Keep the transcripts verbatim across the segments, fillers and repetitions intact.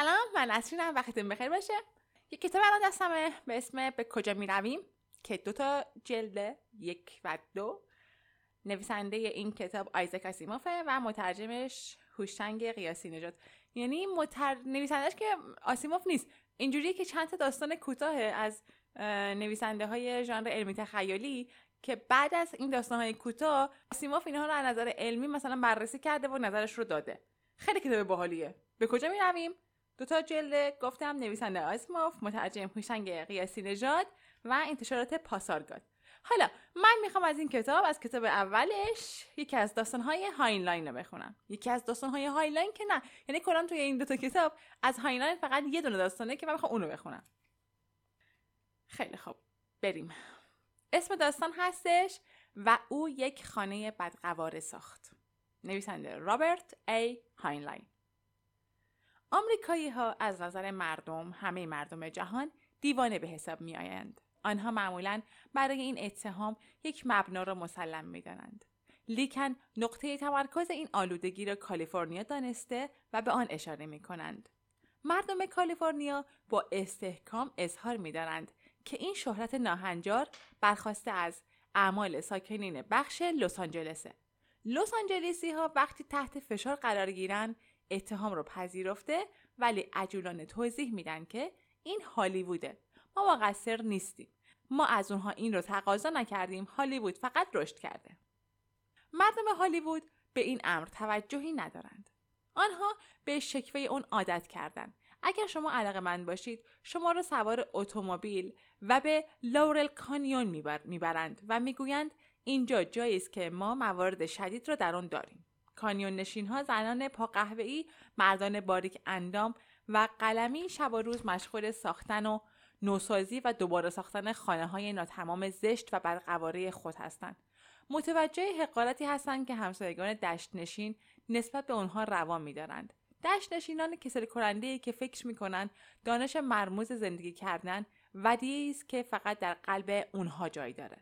سلام، من نسرینم. وقتتون بخیر باشه. یک کتاب الان دستمه به اسم به کجا می رویم که دو تا جلده، یک و دو. نویسنده این کتاب آیزک آسیموفه و مترجمش هوشنگ قیاسی نژاد. یعنی متر... نویسندهش که آسیموف نیست، اینجوریه که چند تا داستان کوتاه از نویسنده های ژانر علمی تخیلی که بعد از این داستان های کوتاه آسیموف اینها رو از نظر علمی مثلا بررسی کرده و نظرش رو داده. خیلی کتاب باحالیه. به کجا می رویم؟ دو تا جلد، گفتم نویسنده آسیموف، مترجم هوشنگ قیاسی نژاد و انتشارات پاسارگاد. حالا من میخوام از این کتاب، از کتاب اولش، یکی از داستان‌های هاینلاین رو بخونم. یکی از داستان‌های هاینلاین که نه، یعنی کلا توی این دو تا کتاب از هاینلاین فقط یه دونه داستانه که من میخوام اونو بخونم. خیلی خوب، بریم. اسم داستان هستش و او یک خانه بدقواره ساخت. نویسنده رابرت ای هاینلاین. آمریکایی‌ها از نظر مردم، همه مردم جهان، دیوانه به حساب می آیند. آنها معمولاً برای این اتهام یک مبنا را مسلم می دانند. لیکن نقطه تمرکز این آلودگی را کالیفرنیا دانسته و به آن اشاره می کنند. مردم کالیفرنیا با استحکام اظهار می دارند که این شهرت ناهنجار برخواسته از اعمال ساکنین بخش لس آنجلسه. لس آنجلسی ها وقتی تحت فشار قرار گیرن اتهام رو پذیرفته، ولی عجولانه توضیح میدن که این هالیووده. ما مقصر نیستیم. ما از اونها این رو تقاضا نکردیم. هالیوود فقط رشد کرده. مردم هالیوود به این امر توجهی ندارند. آنها به شکوه اون عادت کردن. اگر شما علاقه‌مند باشید، شما رو سوار اتومبیل و به لورل کانیون میبر میبرند و میگویند اینجا جایی است که ما موارد شدید رو در آن داریم. کانیون نشین ها زنان پا قهوه‌ای، مردان باریک اندام و قلمی شب و روز مشغول ساختن و نوسازی و دوباره ساختن خانه‌های ناتمام زشت و بدقواره خود هستند. متوجه حقارتی هستند که همسایگان دشت نشین نسبت به اونها روا می‌دارند. دشت نشینان کسل کننده‌ای که فکر می‌کنند دانش مرموز زندگی کردن ودیعی است که فقط در قلب اونها جای داره.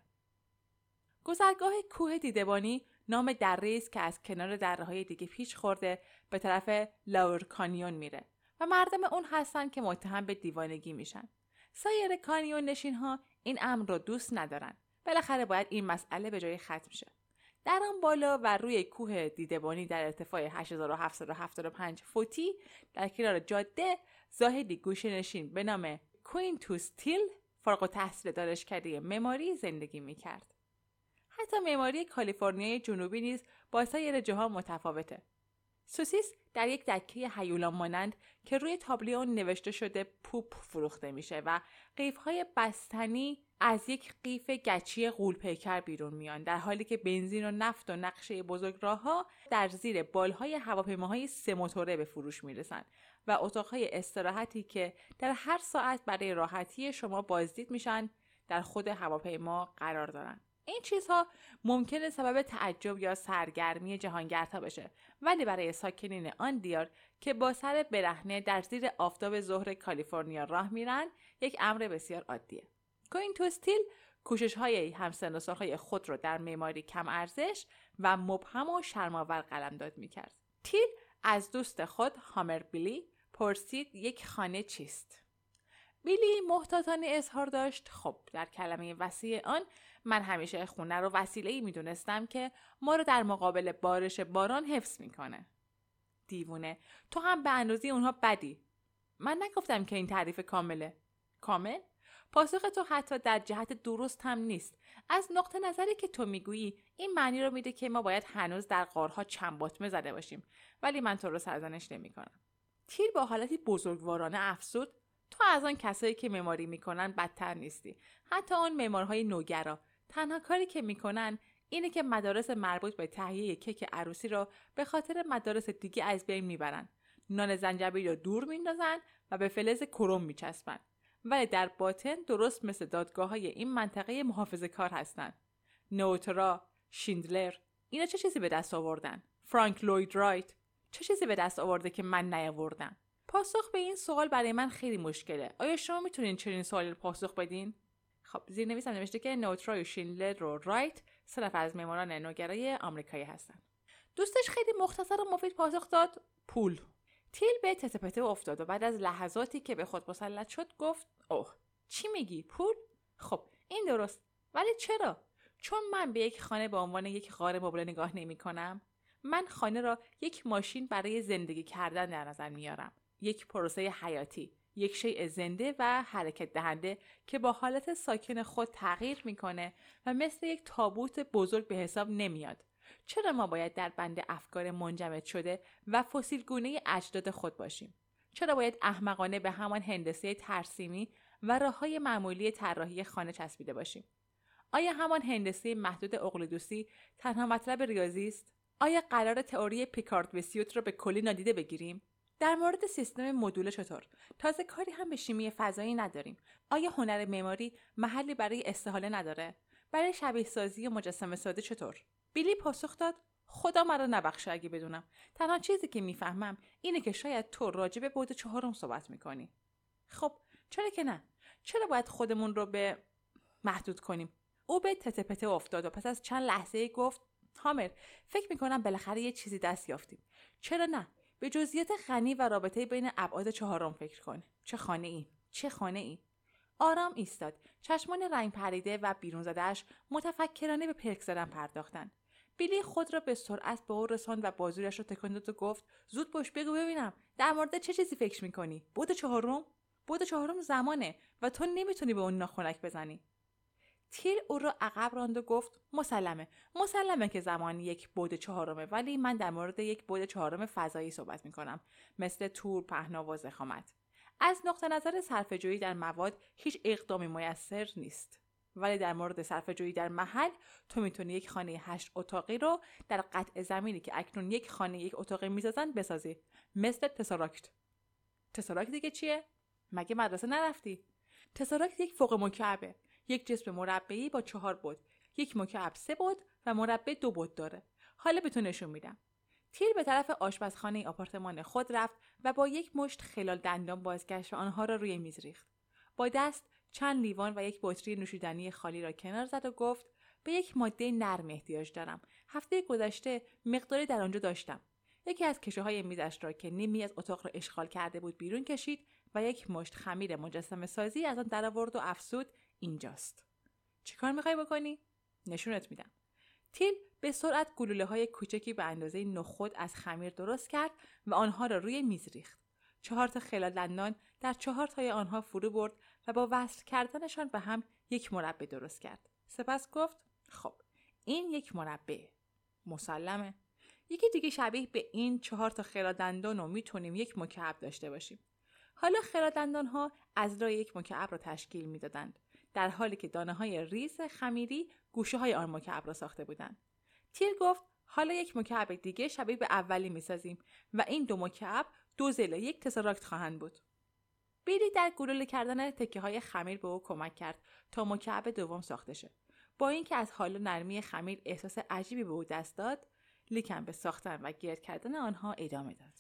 گذرگاه کوه دیدبانی نام دره است که از کنار دره‌های دیگه پیش خورده به طرف لاور کانیون میره و مردم اون هستن که متهم به دیوانگی میشن. سایر کانیون نشین ها این امر رو دوست ندارن. بالاخره باید این مسئله به جای ختم شه. در آن بالا و روی کوه دیدبانی در ارتفاع هشت هزار و هفتصد و هفتاد و پنج فوتی در کنار جاده، زاهدی گوشه نشین به نام کوینتوس تیل فارغ التحصیل دانشکده معماری زندگی میکرد. حتی معماری کالیفرنیای جنوبی نیز با سایر جاها متفاوته. سوسیس در یک دکه هیولان مانند که روی تابلو اون نوشته شده پوپ فروخته میشه و قیف‌های بستنی از یک قیف گچی غول پیکر بیرون میان، در حالی که بنزین و نفت و نقشه بزرگراه‌ها در زیر بالهای هواپیماهای سه موتوره به فروش میرسن و اتاق‌های استراحتی که در هر ساعت برای راحتی شما بازدید میشن در خود هواپیما قرار دارن. این چیزها ممکنه سبب تعجب یا سرگرمی جهانگردها بشه، ولی برای ساکنین آن دیار که با سر برهنه در زیر آفتاب ظهر کالیفرنیا راه میرن یک امر بسیار عادیه. کوینتوس تیل کوشش‌های همسن و سال‌های خود رو در معماری کم ارزش و مبهم و شرم‌آور قلمداد می‌کرد. تیل از دوست خود هامر بیلی پرسید یک خانه چیست؟ بیلی محتاطانه اظهار داشت خب در کلمه وسیع آن من همیشه خونه رو وسیله‌ای می‌دونستم که ما رو در مقابل بارش باران حفظ می‌کنه. دیوونه، تو هم به اندازه اونها بدی. من نگفتم که این تعریف کامله. کامل؟ پاسخ تو حتی در جهت درست هم نیست. از نقطه نظری که تو میگویی این معنی رو میده که ما باید هنوز در غارها چند باتمه زده باشیم، ولی من تو رو سرزنش نمی‌کنم. تیر با حالتی بزرگوارانه افسود تو از آن کسایی که معماری میکنن بدتر نیستی. حتی آن معمارهای نوگرا تنها کاری که میکنن اینه که مدارس مربوط به تهیه کیک عروسی رو به خاطر مدارس دیگه از بین میبرن. نان زنجبیل رو دور میندازن و به فلز کروم میچسبن. ولی در باطن درست مثل دادگاه‌های این منطقه محافظه کار هستن. نوترا، شیندلر، اینا چه چیزی به دست آوردن؟ فرانک لوید رایت چه چیزی به دست آورده که من نیاوردم؟ پاسخ به این سوال برای من خیلی مشکله. آیا شما میتونین چنین سوالی رو پاسخ بدین؟ خب زیرنویس هم نوشته که نوترا و شیندلر و رایت سه نفر از معماران نوگرای آمریکایی هستن. دوستش خیلی مختصر و مفید پاسخ داد: پول. تیل به تته پته افتاد و بعد از لحظاتی که به خود مسلط شد گفت اوه چی میگی؟ پول؟ خب این درست، ولی چرا؟ چون من به یک خانه به عنوان یک غار مبله نگاه نمی کنم. من خانه را یک ماشین برای زندگی کردن در نظر میارم، یک پروسه حیاتی، یک شیء زنده و حرکت دهنده که با حالت ساکن خود تغییر میکنه و مثل یک تابوت بزرگ به حساب نمیاد. چرا ما باید در بند افکار منجمد شده و فسیل گونه اجداد خود باشیم؟ چرا باید احمقانه به همان هندسه ترسیمی و راههای معمولی طراحی خانه چسبیده باشیم؟ آیا همان هندسه محدود اقلیدوسی تنها مطلب ریاضی است؟ آیا قرار تئوری پیکارد وسیوت را به کلی نادیده بگیریم؟ در مورد سیستم مدول چطور؟ تازه کاری هم به شیمی فضایی نداریم. آیا هنر معماری محلی برای استحاله نداره؟ برای شبیه سازی و مجسمه سازی چطور؟ بیلی پاسخ داد خدا مرا نبخشه اگه بدونم. تنها چیزی که میفهمم اینه که شاید تو راجع به بعد چهارم صحبت میکنی. خب چرا که نه؟ چرا باید خودمون رو به محدود کنیم؟ او به تته پته افتاد و پس از چند لحظه گفت هامر فکر میکنم بالاخره یه چیزی دست یافتیم. چرا نه؟ به جزئیات غنی و رابطه بین ابعاد چهارم فکر کن. چه خانه ای؟ چه خانه ای؟ آرام ایستاد. چشمان رنگ پریده و بیرون زده‌اش متفکرانه به پلک زدن پرداختند. بیلی خود را به سرعت به او رساند و بازویش را تکان داد و گفت زود باش بگو ببینم در مورد چه چیزی فکر میکنی؟ بعد چهارم؟ بعد چهارم زمانه و تو نمیتونی به اون ناخنک بزنی. تیر او را عقب راند و گفت مسلمه مسلمه که زمان یک بعد چهارمه، ولی من در مورد یک بعد چهارم فضایی صحبت میکنم، مثل طول، پهنا و ضخامت. از نقطه نظر صرفه‌جویی در مواد هیچ اقدامی میسر نیست، ولی در مورد صرفه‌جویی در محل تو میتونی یک خانه هشت اتاقی رو در قطع زمینی که اکنون یک خانه یک اتاقی میسازن بسازی، مثل تساراکت. تساراکت دیگه چیه؟ مگه مدرسه نرفتی؟ تساراکت یک فوق مکعبه، یک جسم مربعی با چهار بعد، یک مکعب سه بعد و مربع دو بعد داره. حالا به تو نشون میدم. تیر به طرف آشپزخانه آپارتمان خود رفت و با یک مشت خلال دندان بازگشت و آنها را روی میز ریخت. با دست چند لیوان و یک بطری نوشیدنی خالی را کنار زد و گفت به یک ماده نرم احتیاج دارم. هفته گذشته مقداری در آنجا داشتم. یکی از کشوهای میزش را که نیمی از اتاق را اشغال کرده بود بیرون کشید و یک مشت خمیر مجسمه سازی از آن درآورد و افسود اینجاست. چیکار میخوای بکنی؟ نشونت میدم. تیل به سرعت گلوله های کوچکی به اندازه نخود از خمیر درست کرد و آنها را روی میز ریخت. چهار تا خلال دندان در چهار تای آنها فرو برد و با وصل کردنشان به هم یک مربع درست کرد. سپس گفت خب این یک مربع مسلمه. یکی دیگه شبیه به این چهار تا خلال دندان رو میتونیم یک مکعب داشته باشیم. حالا خلال دندان ها از راه یک مکعب را تشکیل میدادند، در حالی که دانه های ریز خمیری گوشه های آن مکعب را ساخته بودند. تیر گفت حالا یک مکعب دیگه شبیه به اولی میسازیم و این دو مکعب دو ضلع یک تساراکت خواهند بود. بیلی در گلوله کردن تکه های خمیر به او کمک کرد تا مکعب دوم ساخته شد. با اینکه از حال نرمی خمیر احساس عجیبی به او دست داد، لیکن به ساختن و گرد کردن آنها ادامه داد.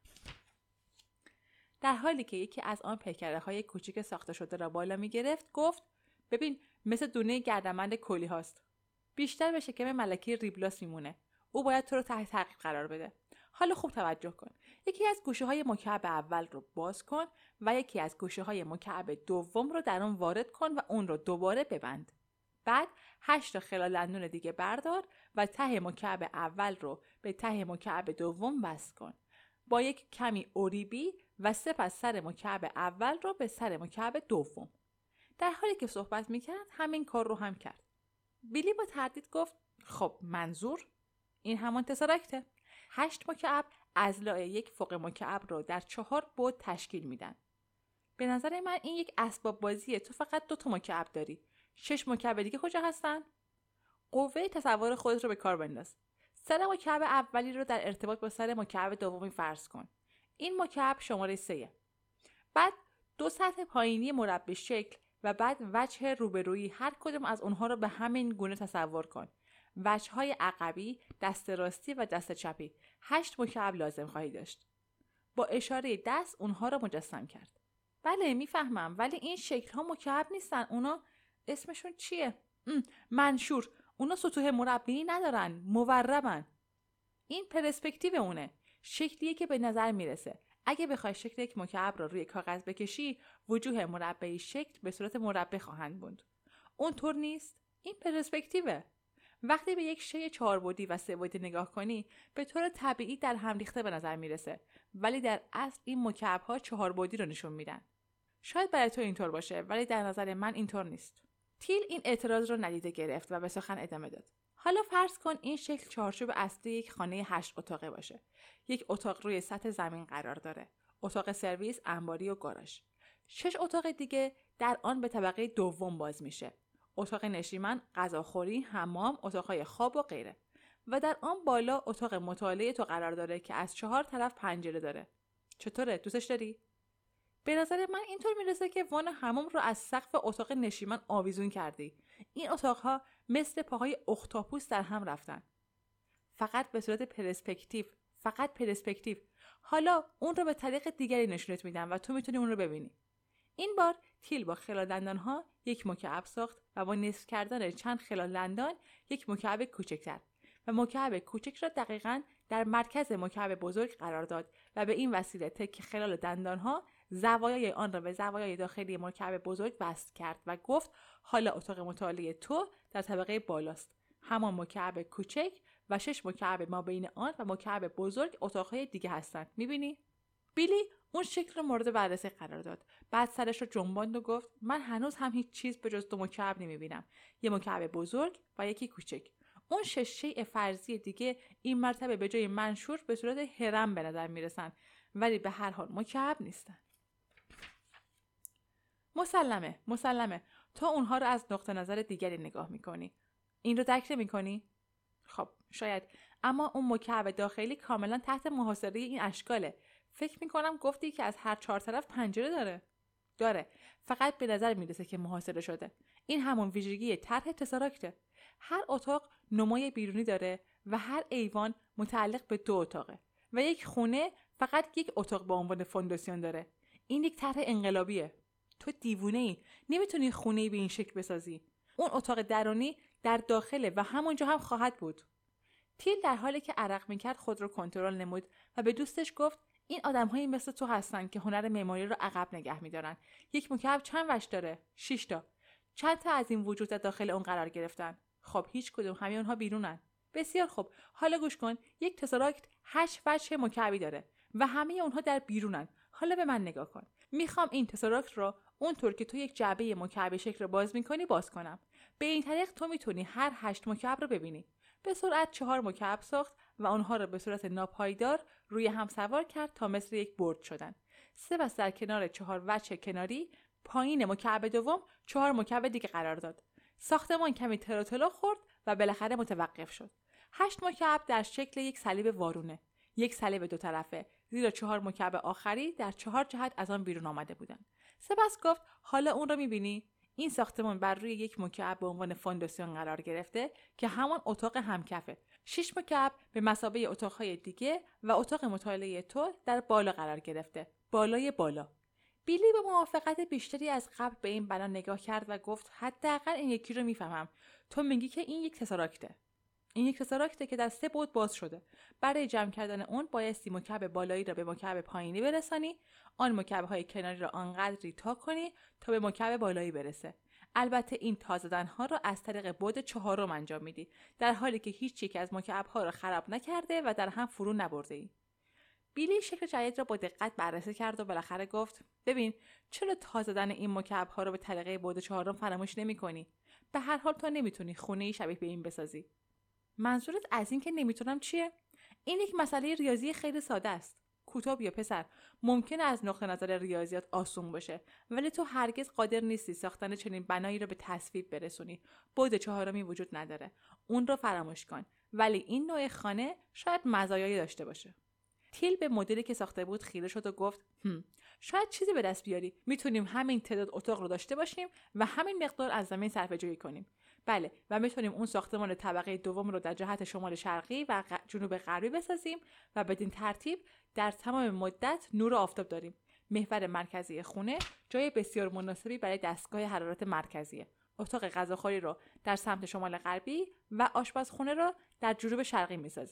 در حالی که یکی از آن پیکره های کوچیک ساخته شده را بالا می گرفت گفت ببین مثل دونه گردنبند کلی هاست. بیشتر به شکم ملکی ریبلاس میمونه. او باید تو رو تحت تعقیب قرار بده. حالا خوب توجه کن. یکی از گوشه های مکعب اول رو باز کن و یکی از گوشه های مکعب دوم رو در آن وارد کن و اون رو دوباره ببند. بعد هشت تا خلال دندون دیگه بردار و ته مکعب اول رو به ته مکعب دوم وصل کن. با یک کمی اوریبی و سپس سر مکعب اول رو به سر مکعب دوم. در حالی که صحبت میکرد همین کار رو هم کرد. بیلی با تردید گفت خب منظور؟ این همان تساراکته. هشت مکعب اضلاع یک فوق مکعب رو در چهار بعد تشکیل میدن. به نظر من این یک اسباب بازیه. تو فقط دو تا مکعب داری. شش مکعب دیگه کجا هستن؟ قوه تصور خودت رو به کار بنداز. سر مکعب اولی رو در ارتباط با سر مکعب دومی فرض کن. این مکعب شماره سه. بعد دو سطح پایینی مربع شکل و بعد وجه روبرویی هر کدوم از اونها رو به همین گونه تصور کن. وجه‌های عقبی، دست راستی و دست چپی. هشت مکعب لازم خواهی داشت. با اشاره دست اونها رو مجسم کرد. بله میفهمم، ولی این شکل ها مکعب نیستن. اونا اسمشون چیه؟ منشور. اونا سطوح مربعی ندارن، موربن. این پرسپکتیو اونه. شکلیه که به نظر میرسه. اگه بخوای شکل یک مکعب رو روی کاغذ بکشی، وجوه مربعی شکل به صورت مربع خواهند بود. اونطور نیست؟ این پرسپکتیوه. وقتی به یک شی چهار بعدی و سه بعدی نگاه کنی، به طور طبیعی در هم ریخته به نظر میرسه، ولی در اصل این مکعب‌ها چهار بعدی رو نشون میدن. شاید برای تو اینطور باشه، ولی در نظر من اینطور نیست. تیل این اعتراض رو ندیده گرفت و به سخن ادامه داد. حالا فرض کن این شکل چارچوب اصلی یک خانه هشت اتاقه باشه. یک اتاق روی سطح زمین قرار داره. اتاق سرویس، انباری و گاراژ. شش اتاق دیگه در آن به طبقه دوم باز میشه. اتاق نشیمن، غذاخوری، حمام، اتاقهای خواب و غیره. و در آن بالا اتاق مطالعه تو قرار داره که از چهار طرف پنجره داره. چطوره؟ دوستش داری؟ به نظر من اینطور میرسه که وان حمام رو از سقف اتاق نشیمن آویزون کردی. این اتاقها مثل پاهای اختاپوس در هم رفتن. فقط به صورت پرسپکتیو، فقط پرسپکتیو. حالا اون رو به طریق دیگری نشونت میدم و تو میتونی اون رو ببینی. این بار تیل با خلال دندانها یک مکعب ساخت و با نصف کردن چند خلال دندان یک مکعب کوچکتر و مکعب کوچک را دقیقاً در مرکز مکعب بزرگ قرار داد و به این وسیله تک خلال دندانها زوایای آن را به زوایای داخلی مکعب بزرگ وصل کرد و گفت حالا اتاق مطالعه تو در طبقه بالاست. همان مکعب کوچک و شش مکعب ما بین آن و مکعب بزرگ اتاقهای دیگه هستند. میبینی؟ بیلی اون شکل رو مورد بررسی قرار داد. بعد سرش رو جنباند و گفت من هنوز هم هیچ چیز به جز دو مکعب نمیبینم. یه مکعب بزرگ و یکی کوچک. اون شش شیء فرضی دیگه این مرتبه به جای منشور به صورت هرم به نظر میرسن، ولی به هر حال مکعب نیستن. مسلمه، مسلمه. تو اونها رو از نقطه نظر دیگری نگاه میکنی. این رو درک نمیکنی؟ خب شاید، اما اون مکعب داخلی کاملا تحت محاصره این اشکاله. فکر میکنم گفتی که از هر چهار طرف پنجره داره. داره. فقط به نظر میرسه که محاصره شده. این همون ویژگی طرح تساراکته. هر اتاق نمای بیرونی داره و هر ایوان متعلق به دو اتاقه و یک خونه فقط یک اتاق با عنوان فونداسیون داره. این یک طرح انقلابیه. تو دیوونه ای. نمیتونی خونه‌ای به این شکل بسازی. اون اتاق درونی در داخله و همونجا هم خواهد بود. تیل در حالی که عرق میکرد خود رو کنترل نمود و به دوستش گفت این آدم‌هایی مثل تو هستن که هنر معماری رو عقب نگه می‌دارن. یک مکعب چند وجه داره؟ شش تا. چند تا از این وجود در داخل اون قرار گرفتن؟ خب هیچ کدوم، همه اونها بیرونن. بسیار خوب. حالا گوش کن. یک تساراکت هشت وجه مکعبی داره و همه اونها در بیرونن. حالا به من نگاه کن. میخوام این تساراکت رو اونطور که تو یک جعبه مکعبی شکل رو باز می‌کنی باز کنم. به این طریق تو میتونی هر هشت مکعب رو ببینی. به سرعت چهار مکعب ساخت و آنها را به صورت ناپایدار روی هم سوار کرد تا مثل یک برد شدن. سه بس در کنار چهار وجه کناری پایین مکعب دوم چهار مکعب دیگه قرار داد. ساختمان کمی تروتلو خورد و بالاخره متوقف شد. هشت مکعب در شکل یک صلیب وارونه. یک صلیب دو طرفه، زیرا چهار مکعب آخری در چهار جهت از آن بیرون آمده بودند. سپس گفت حالا اون رو می‌بینی؟ این ساختمان بر روی یک مکعب به عنوان فونداسیون قرار گرفته که همان اتاق همکفه. شش مکعب به مثابه اتاقهای دیگه و اتاق مطالعه تو در بالا قرار گرفته. بالای بالا. بیلی به موافقت بیشتری از قبل به این بنا نگاه کرد و گفت حداقل این یکی رو میفهمم. تو میگی که این یک تساراکته. این یک تساراکته که در سه بعد باز شده. برای جمع کردن اون بایستی مکعب بالایی را به مکعب پایینی برسانی، آن مکعب‌های کناری را آنقدری تا کنی تا به مکعب بالایی برسه. البته این تا زدن‌ها را از طریق بعد چهارم انجام میدی، در حالی که هیچ یک از مکعب‌ها را خراب نکرده و در هم فرو نبرده‌ای. بیلی شکل جدید را با دقت بررسی کرد و بالاخره گفت ببین چرا تا زدن این مکعب‌ها را به طریق بعد چهارم فراموش نمی‌کنی؟ به هر حال تو نمی‌تونی خونه‌ای شبیه به این بسازی. منظورت از این که نمیتونم چیه؟ این یک مسئله ریاضی خیلی ساده است. کوتاه بیا پسر، ممکنه از نقطه نظر ریاضیات آسون باشه، ولی تو هرگز قادر نیستی ساختن چنین بنایی رو به تصویب برسونی. بعد چهارمی وجود نداره. اون رو فراموش کن. ولی این نوع خانه شاید مزایایی داشته باشه. تیل به مدلی که ساخته بود خیره شد و گفت هم شاید چیزی به دست بیاری. میتونیم همین تعداد اتاق رو داشته باشیم و همین مقدار از زمین صرفه‌جویی کنیم. بله، و میتونیم اون ساختمان طبقه دوم رو در جهت شمال شرقی و جنوب غربی بسازیم و بدین ترتیب در تمام مدت نور و آفتاب داریم. محور مرکزی خونه جای بسیار مناسبی برای دستگاه حرارت مرکزیه. اتاق غذاخوری رو در سمت شمال غربی و آشپزخونه رو در جنوب شرقی میسازیم.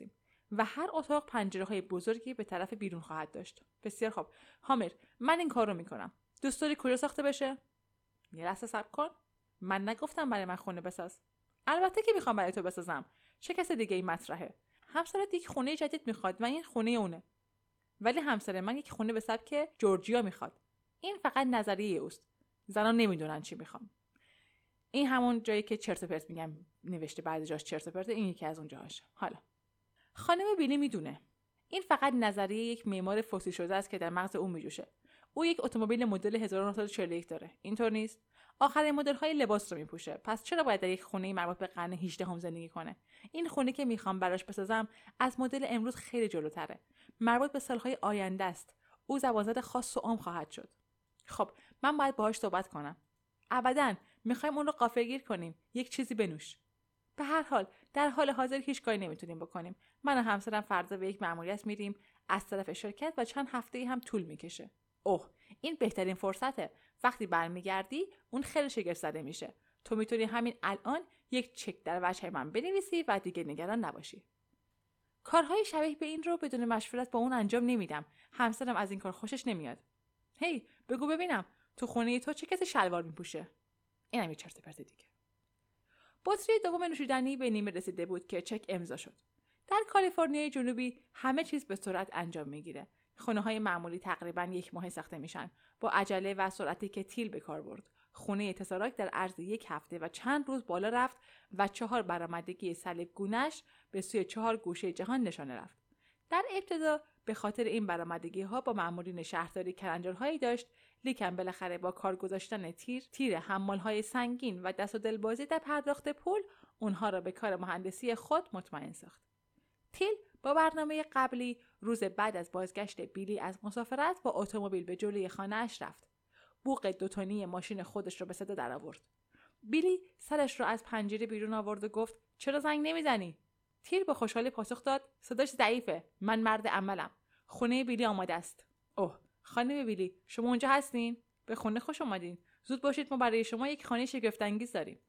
و هر اتاق پنجره‌های بزرگی به طرف بیرون خواهد داشت. بسیار خوب. هامر، من این کار رو میکنم. دوست داری کجا ساخته بشه؟ یه لحظه صبر کن. من نگفتم برای من خونه بساز. البته که میخوام برای تو بسازم. چه کس دیگه ای مطرحه؟ همسرت یک خونه جدید میخواد و این خونه اونه. ولی همسر من یک خونه به سبک جورجیا میخواد. این فقط نظریه اوست. زنان نمیدونن چی میخوام. این همون جایی که چرت و پرت میگم نوشته، بعضی جاش چرت و پرت، این یکی از اون جاهاش. حالا خانم بیلی میدونه این فقط نظریه یک معمار فوسیل شده است که در مغز او میجوشه. او یک اتومبیل مدل هزار و نهصد و چهل و یک داره. اینطور نیست؟ آخرین مدل‌های لباس رو میپوشه. پس چرا باید در یک خونه مربوط به قرن هجدهم زندگی کنه؟ این خونه که میخوام براش بسازم از مدل امروز خیلی جلوتره. مربوط به سالهای آینده است. او زبانزد خاص و عام خواهد شد. خب من باید باهاش صحبت کنم. ابداً میخوایم اون رو غافلگیر کنیم. یک چیزی بنوش. به هر حال در حال حاضر هیچ کاری نمیتونیم بکنیم. من و همسرم فردا به یک مأموریت میریم از طرف شرکت و چند هفته‌ای هم طول میکشه. اوه، این بهترین فرصته. وقتی برمیگردی اون خیلی شگفت زده میشه. تو میتونی همین الان یک چک در وجه من بنویسی و دیگه نگران نباشی. کارهای شبیه به این رو بدون مشورت با اون انجام نمیدم. همسرم از این کار خوشش نمیاد. هی بگو ببینم تو خونه تو چه کسی شلوار میپوشه؟ اینم یه چرت و پرت دیگه. بطری دوم نوشیدنی به نیمه رسیده بود که چک امضا شد. در کالیفرنیای جنوبی همه چیز به سرعت انجام میگیره. خونه‌های معمولی تقریباً یک ماه ساخته میشن با عجله و سرعتی که تیل به کار برد. خونه تساراک در عرض یک هفته و چند روز بالا رفت و چهار برآمدگی صلیب گونه‌اش به سوی چهار گوشه جهان نشانه رفت. در ابتدا به خاطر این برآمدگی‌ها با مأمورین شهرداری کلنجارهایی داشت، لیکن بالاخره با کار گذاشتن تیر، تیر حمال‌های سنگین و دست و دلبازی در پرداخت پول، اونها را به کار مهندسی خود مطمئن ساخت. تیل با برنامه قبلی روز بعد از بازگشت بیلی از مسافرت با اتومبیل به جلوی خانه‌اش رفت. بوق دوتونی ماشین خودش رو به صدا درآورد. بیلی سرش رو از پنجره بیرون آورد و گفت چرا زنگ نمیزنی؟ تیل با خوشحالی پاسخ داد صداش ضعیفه. من مرد عملم. خونه بیلی آماده است. اوه، خانم بیلی، شما اونجا هستین؟ به خونه خوش اومدین. زود باشید، ما برای شما یک خانه شگفت انگیز داریم.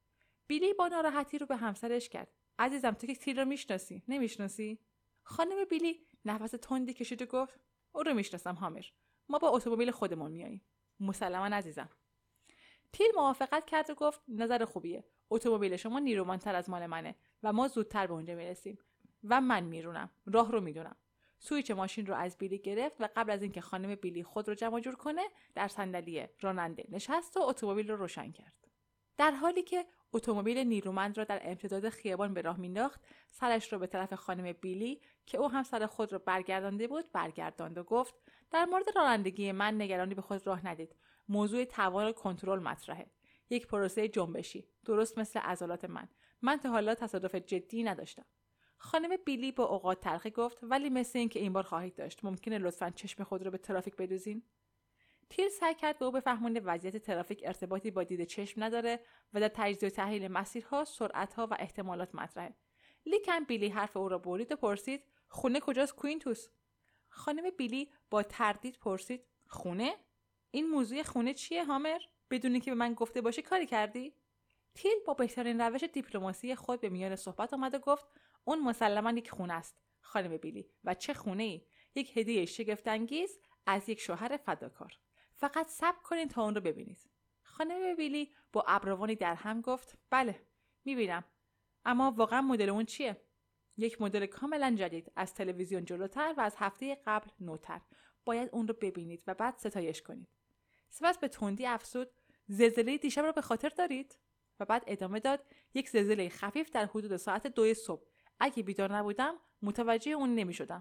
بیلی با ناراحتی رو به همسرش کرد. عزیزم تو که تیل رو میشناسی؟ نمیشناسی؟ خانم بیلی نفس تندی کشید و گفت او رو میشناسم هامر. ما با اتومبیل خودمون میاییم. مسلما عزیزم. تیل موافقت کرد و گفت نظر خوبیه. اتومبیل شما نیرومندتر از مال منه و ما زودتر به اونجا میرسیم و من میرونم. راه رو میدونم. سویچ ماشین رو از بیلی گرفت و قبل از اینکه خانم بیلی خود رو جمع جور کنه در صندلی راننده نشست و اتومبیل رو روشن کرد. در حالی که اتومبیل نیرومند را در امتداد خیابان به راه مینداخت، سرش رو به طرف خانم بیلی که او هم سر خود رو برگردانده بود برگرداند و گفت در مورد رانندگی من نگرانی به خود راه ندید. موضوع توان کنترل مطرحه. یک پروسه جنبشی، درست مثل عضلات من. من تا حالا تصادف جدی نداشتم. خانم بیلی با اوقات تلخی گفت ولی مثل این که این بار خواهید داشت. ممکنه لطفاً چشم خود رو به ترافیک بدوزین؟ تیل سعی کرد به او بفهمونه وضعیت ترافیک ارتباطی با دید چشم نداره و در تجزیه و تحلیل مسیرها، سرعتها و احتمالات مطرحه. لیکن بیلی حرف او را برید و پرسید خونه کجاست کوینتوس؟ خانم بیلی با تردید پرسید خونه؟ این موضوع خونه چیه هامر؟ بدون که به من گفته باشه کاری کردی؟ تیل با بهترین روش دیپلماسی خود به میان صحبت آمد و گفت اون مسلماً یک خونه است خانم بیلی. و چه خونه‌ای؟ یک هدیه شگفت انگیز از یک شوهر فداکار. فقط صبر کنین تا اون رو ببینید. خانم بیلی با ابروانی در هم گفت بله میبینم، اما واقعا مدل اون چیه؟ یک مدل کاملا جدید، از تلویزیون جلوتر و از هفته قبل نوتر. باید اون رو ببینید و بعد ستایش کنید. سپس به تندی افسود زلزله دیشب رو به خاطر دارید؟ و بعد ادامه داد یک زلزله خفیف در حدود ساعت دو صبح. اگه بیدار نبودم متوجه اون نمیشدم.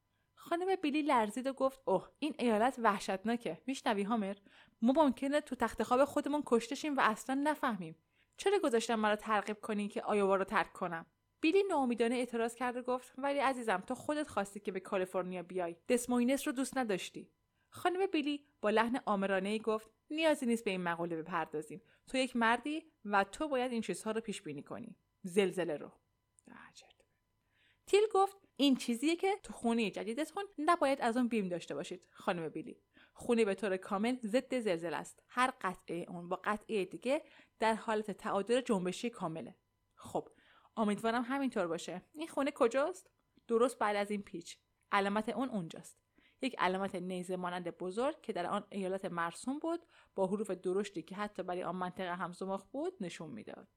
خانم بیلی لرزید و گفت اوه این ایالت وحشتناکه. میشنوی هامر؟ ما ممکنه تو تخت خواب خودمون کشته شیم و اصلا نفهمیم. چرا گذاشتن مرا ترغیب کنی که آیووا رو ترک کنم؟ بیلی ناامیدانه اعتراض کرد و گفت ولی عزیزم تو خودت خواستی که به کالیفرنیا بیای. دسموینس رو دوست نداشتی. خانم بیلی با لحن آمرانه‌ای گفت نیازی نیست به این مقوله بپردازیم. تو یک مردی و تو باید این چیزها رو پیش بینی کنی. زلزله رو. عجب. تیل گفت این چیزیه که تو خونه جدیدتون نباید از اون بیم داشته باشید خانم بیلی. خونه به طور کامل ضد زلزله است. هر قطعه اون با قطعه دیگه در حالت تعادل جنبشی کامله. خب امیدوارم همینطور باشه. این خونه کجاست؟ درست بعد از این پیچ. علامت اون اونجاست. یک علامت نیزه مانند بزرگ که در آن ایالت مرسوم بود با حروف درشتی که حتی برای آن منطقه هم زمخت بود نشون میداد.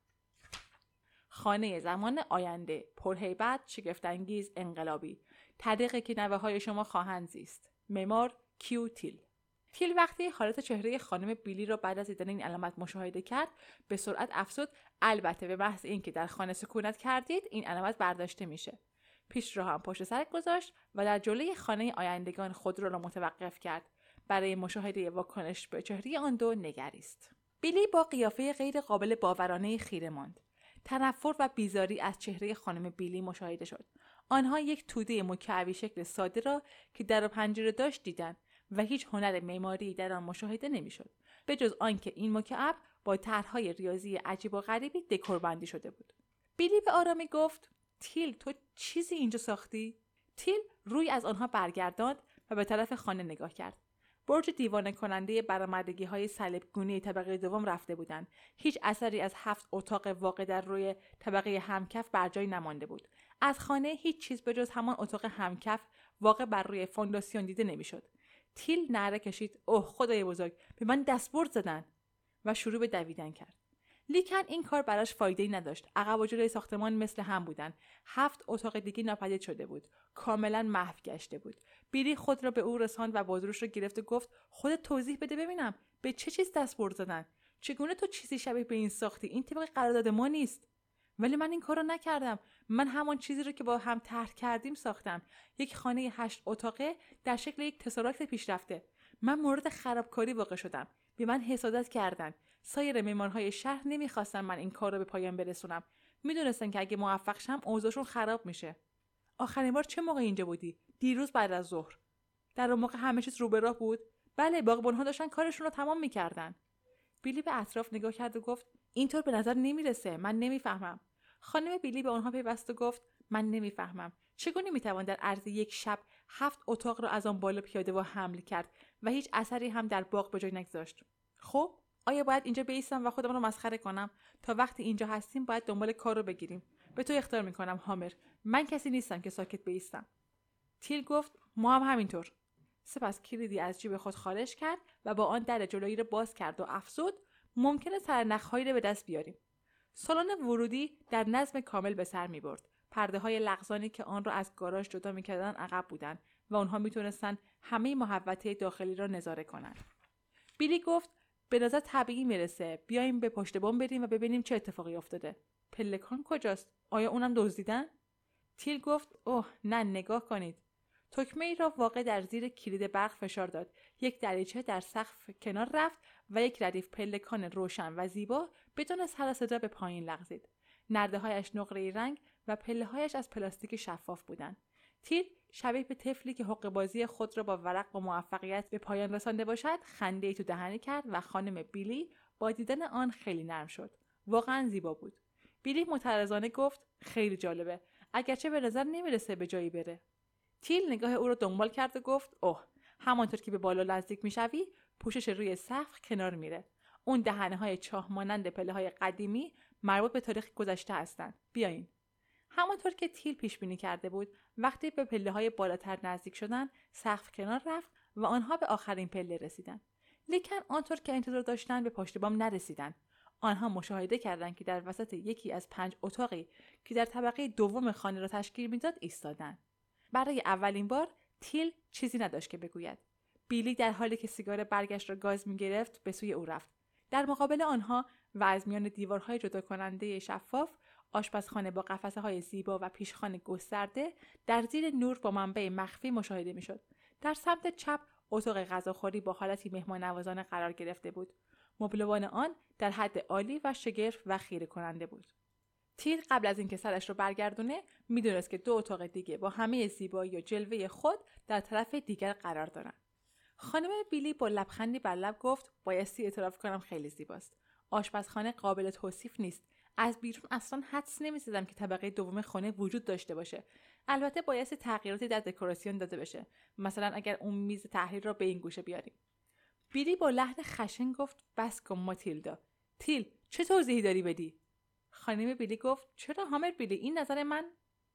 خانه زمان آینده، پرهیبت، شگفت‌انگیز، انقلابی. طریقی که نوه‌های شما خواهند زیست. معمار کیو تیل. تیل وقتی حالت چهره خانم بیلی را بعد از دیدن این علامت مشاهده کرد، به سرعت افزود: البته به محض اینکه در خانه سکونت کردید، این علامت برداشته میشه. پیش را هم پشت سر گذاشت و در جلوی خانه آیندگان خودرو را متوقف کرد. برای مشاهده واکنش به چهره آن دو نگریست. بیلی با قیافه غیر قابل باورانه خیره ماند. تنفر و بیزاری از چهره خانم بیلی مشاهده شد. آنها یک توده مکعبی شکل ساده را که در و پنجره داشت دیدند و هیچ هنر معماری در آن مشاهده نمی‌شد، به جز آنکه این مکعب با طرح‌های ریاضی عجیب و غریبی دکور بندی شده بود. بیلی به آرامی گفت: تیل، تو چیزی اینجا ساختی؟ تیل روی از آنها برگرداند و به طرف خانه نگاه کرد. برج دیوانه کننده برآمدگی های صلیب‌گونه طبقه دوم رفته بودند. هیچ اثری از هفت اتاق واقع در روی طبقه همکف بر جای نمانده بود. از خانه هیچ چیز به جز همان اتاق همکف واقع بر روی فونداسیون دیده نمیشد. تیل نعره کشید: اوه خدای بزرگ، به من دستبرد زدن، و شروع به دویدن کرد. لیکن این کار براش فایده‌ای نداشت. عقب و جلوی ساختمان مثل هم بودن. هفت اتاق دیگه ناپدید شده بود. کاملا محو گشته بود. بیلی خود را به او رساند و بازوش را گرفت و گفت: خودت توضیح بده ببینم، به چه چیز دستبرد زدن؟ چگونه تو چیزی شبیه به این ساختی؟ این طبق قرارداد ما نیست. ولی من این کارو نکردم. من همان چیزی رو که با هم طرح کردیم ساختم. یک خانه هشت اتاقه در شکل یک تساراکت پیشرفته. من مورد خرابکاری واقع شدم. به من حسادت کردن. سایر معمارهای شهر نمیخواستن من این کار رو به پایان برسونم. میدونستن که اگه موفق شم اوضاعشون خراب میشه. آخرین بار چه موقع اینجا بودی؟ دیروز بعد از ظهر. در اون موقع همه چیز رو به راه بود؟ بله، باغبان‌ها داشتن کارشون رو تمام میکردن. بیلی به اطراف نگاه کرد و گفت: اینطور به نظر نمیرسه. من نمیفهمم. خانم بیلی به آنها پیوست و گفت: من نمیفهمم. چگونه میتوان در عرض یک شب هفت اتاق را از آن بالا پیاده و حمل کرد و هیچ اثری هم در باغ به جای نگذاشت؟ خب آیا باید اینجا بایستم و خودم رو مسخره کنم؟ تا وقتی اینجا هستیم باید دنبال کار رو بگیریم. به تو اخطار میکنم هامر. من کسی نیستم که ساکت بایستم. تیل گفت: ما هم همینطور. سپس کلیدی از جیب خود خارج کرد و با آن در جلویی را باز کرد و افزود: ممکنه سرنخ‌هایی را به دست بیاریم. سالن ورودی در نظم کامل به سر می‌برد. پرده‌های لغزانی که آن را از گاراژ جدا می‌کردند عقب بودند و آنها می‌تونستند همه محوطه داخلی را نظاره کنند. بیلی گفت: به نظر طبیعی میرسه. بیایم به پشت بام بریم و ببینیم چه اتفاقی افتاده. پلکان کجاست؟ آیا اونم دزدیدن؟ تیل گفت: اوه نه، نگاه کنید. تکمه ای را واقع در زیر کلید برق فشار داد. یک دریچه در سقف کنار رفت و یک ردیف پلکان روشن و زیبا بدون سر و صدا به پایین لغزید. نرده‌هایش نقره‌ای رنگ و پله‌هایش از پلاستیک شفاف بودند. تیل شبیه به طفلی که حقه‌بازی خود را با ورق با موفقیت به پایان رسانده باشد، خنده‌ای تو دهنی کرد و خانم بیلی با دیدن آن خیلی نرم شد. واقعاً زیبا بود. بیلی معترضانه گفت: خیلی جالبه، اگرچه به نظر نمیرسه به جایی بره. تیل نگاه او را دنبال کرد و گفت: اوه، همانطور که به بالا نزدیک میشوی، پوشش روی سقف کنار میره. اون دهنه‌های چاه مانند پله‌های قدیمی مربوط به تاریخ گذشته هستند. بیاین. همانطور که تیل پیش بینی کرده بود، وقتی به پله‌های بالاتر نزدیک شدند، سقف کنار رفت و آنها به آخرین پله رسیدند. لیکن آنطور که انتظار داشتند به پشت بام نرسیدند. آنها مشاهده کردند که در وسط یکی از پنج اتاقی که در طبقه دوم خانه را تشکیل میداد ایستادند. برای اولین بار تیل چیزی نداشت که بگوید. بیلی در حالی که سیگار برگش را گاز می‌گرفت به سوی او رفت. در مقابل آنها و از میان دیوارهای جدا کننده شفاف، آشپزخانه با قفسه‌های زیبا و پیشخوان گسترده در زیر نور با منبع مخفی مشاهده می‌شد. در سمت چپ اتاق غذاخوری با حالتی مهمان‌نوازانه قرار گرفته بود. مبلوان آن در حد عالی و شگرف و خیره کننده بود. تیل قبل از اینکه سرش رو برگردونه میدونست که دو اتاق دیگه با همه زیبایی و جلوه خود در طرف دیگر قرار دارن. خانم بیلی با لبخندی بر لب گفت: بایستی اعتراف کنم خیلی زیباست. آشپزخانه قابل توصیف نیست. از بیرون اصلا حدس نمی‌زدم که طبقه دوم خانه وجود داشته باشه. البته بایستی تغییراتی در دکوراسیون داده بشه. مثلا اگر اون میز تحریر را به این گوشه بیاریم. بیلی با لحن خشن گفت: بس کن ماتیلدا. تیل، چه توضیحی داری بدی؟ خانم بیلی گفت: چرا هامر بیلی، این نظر من؟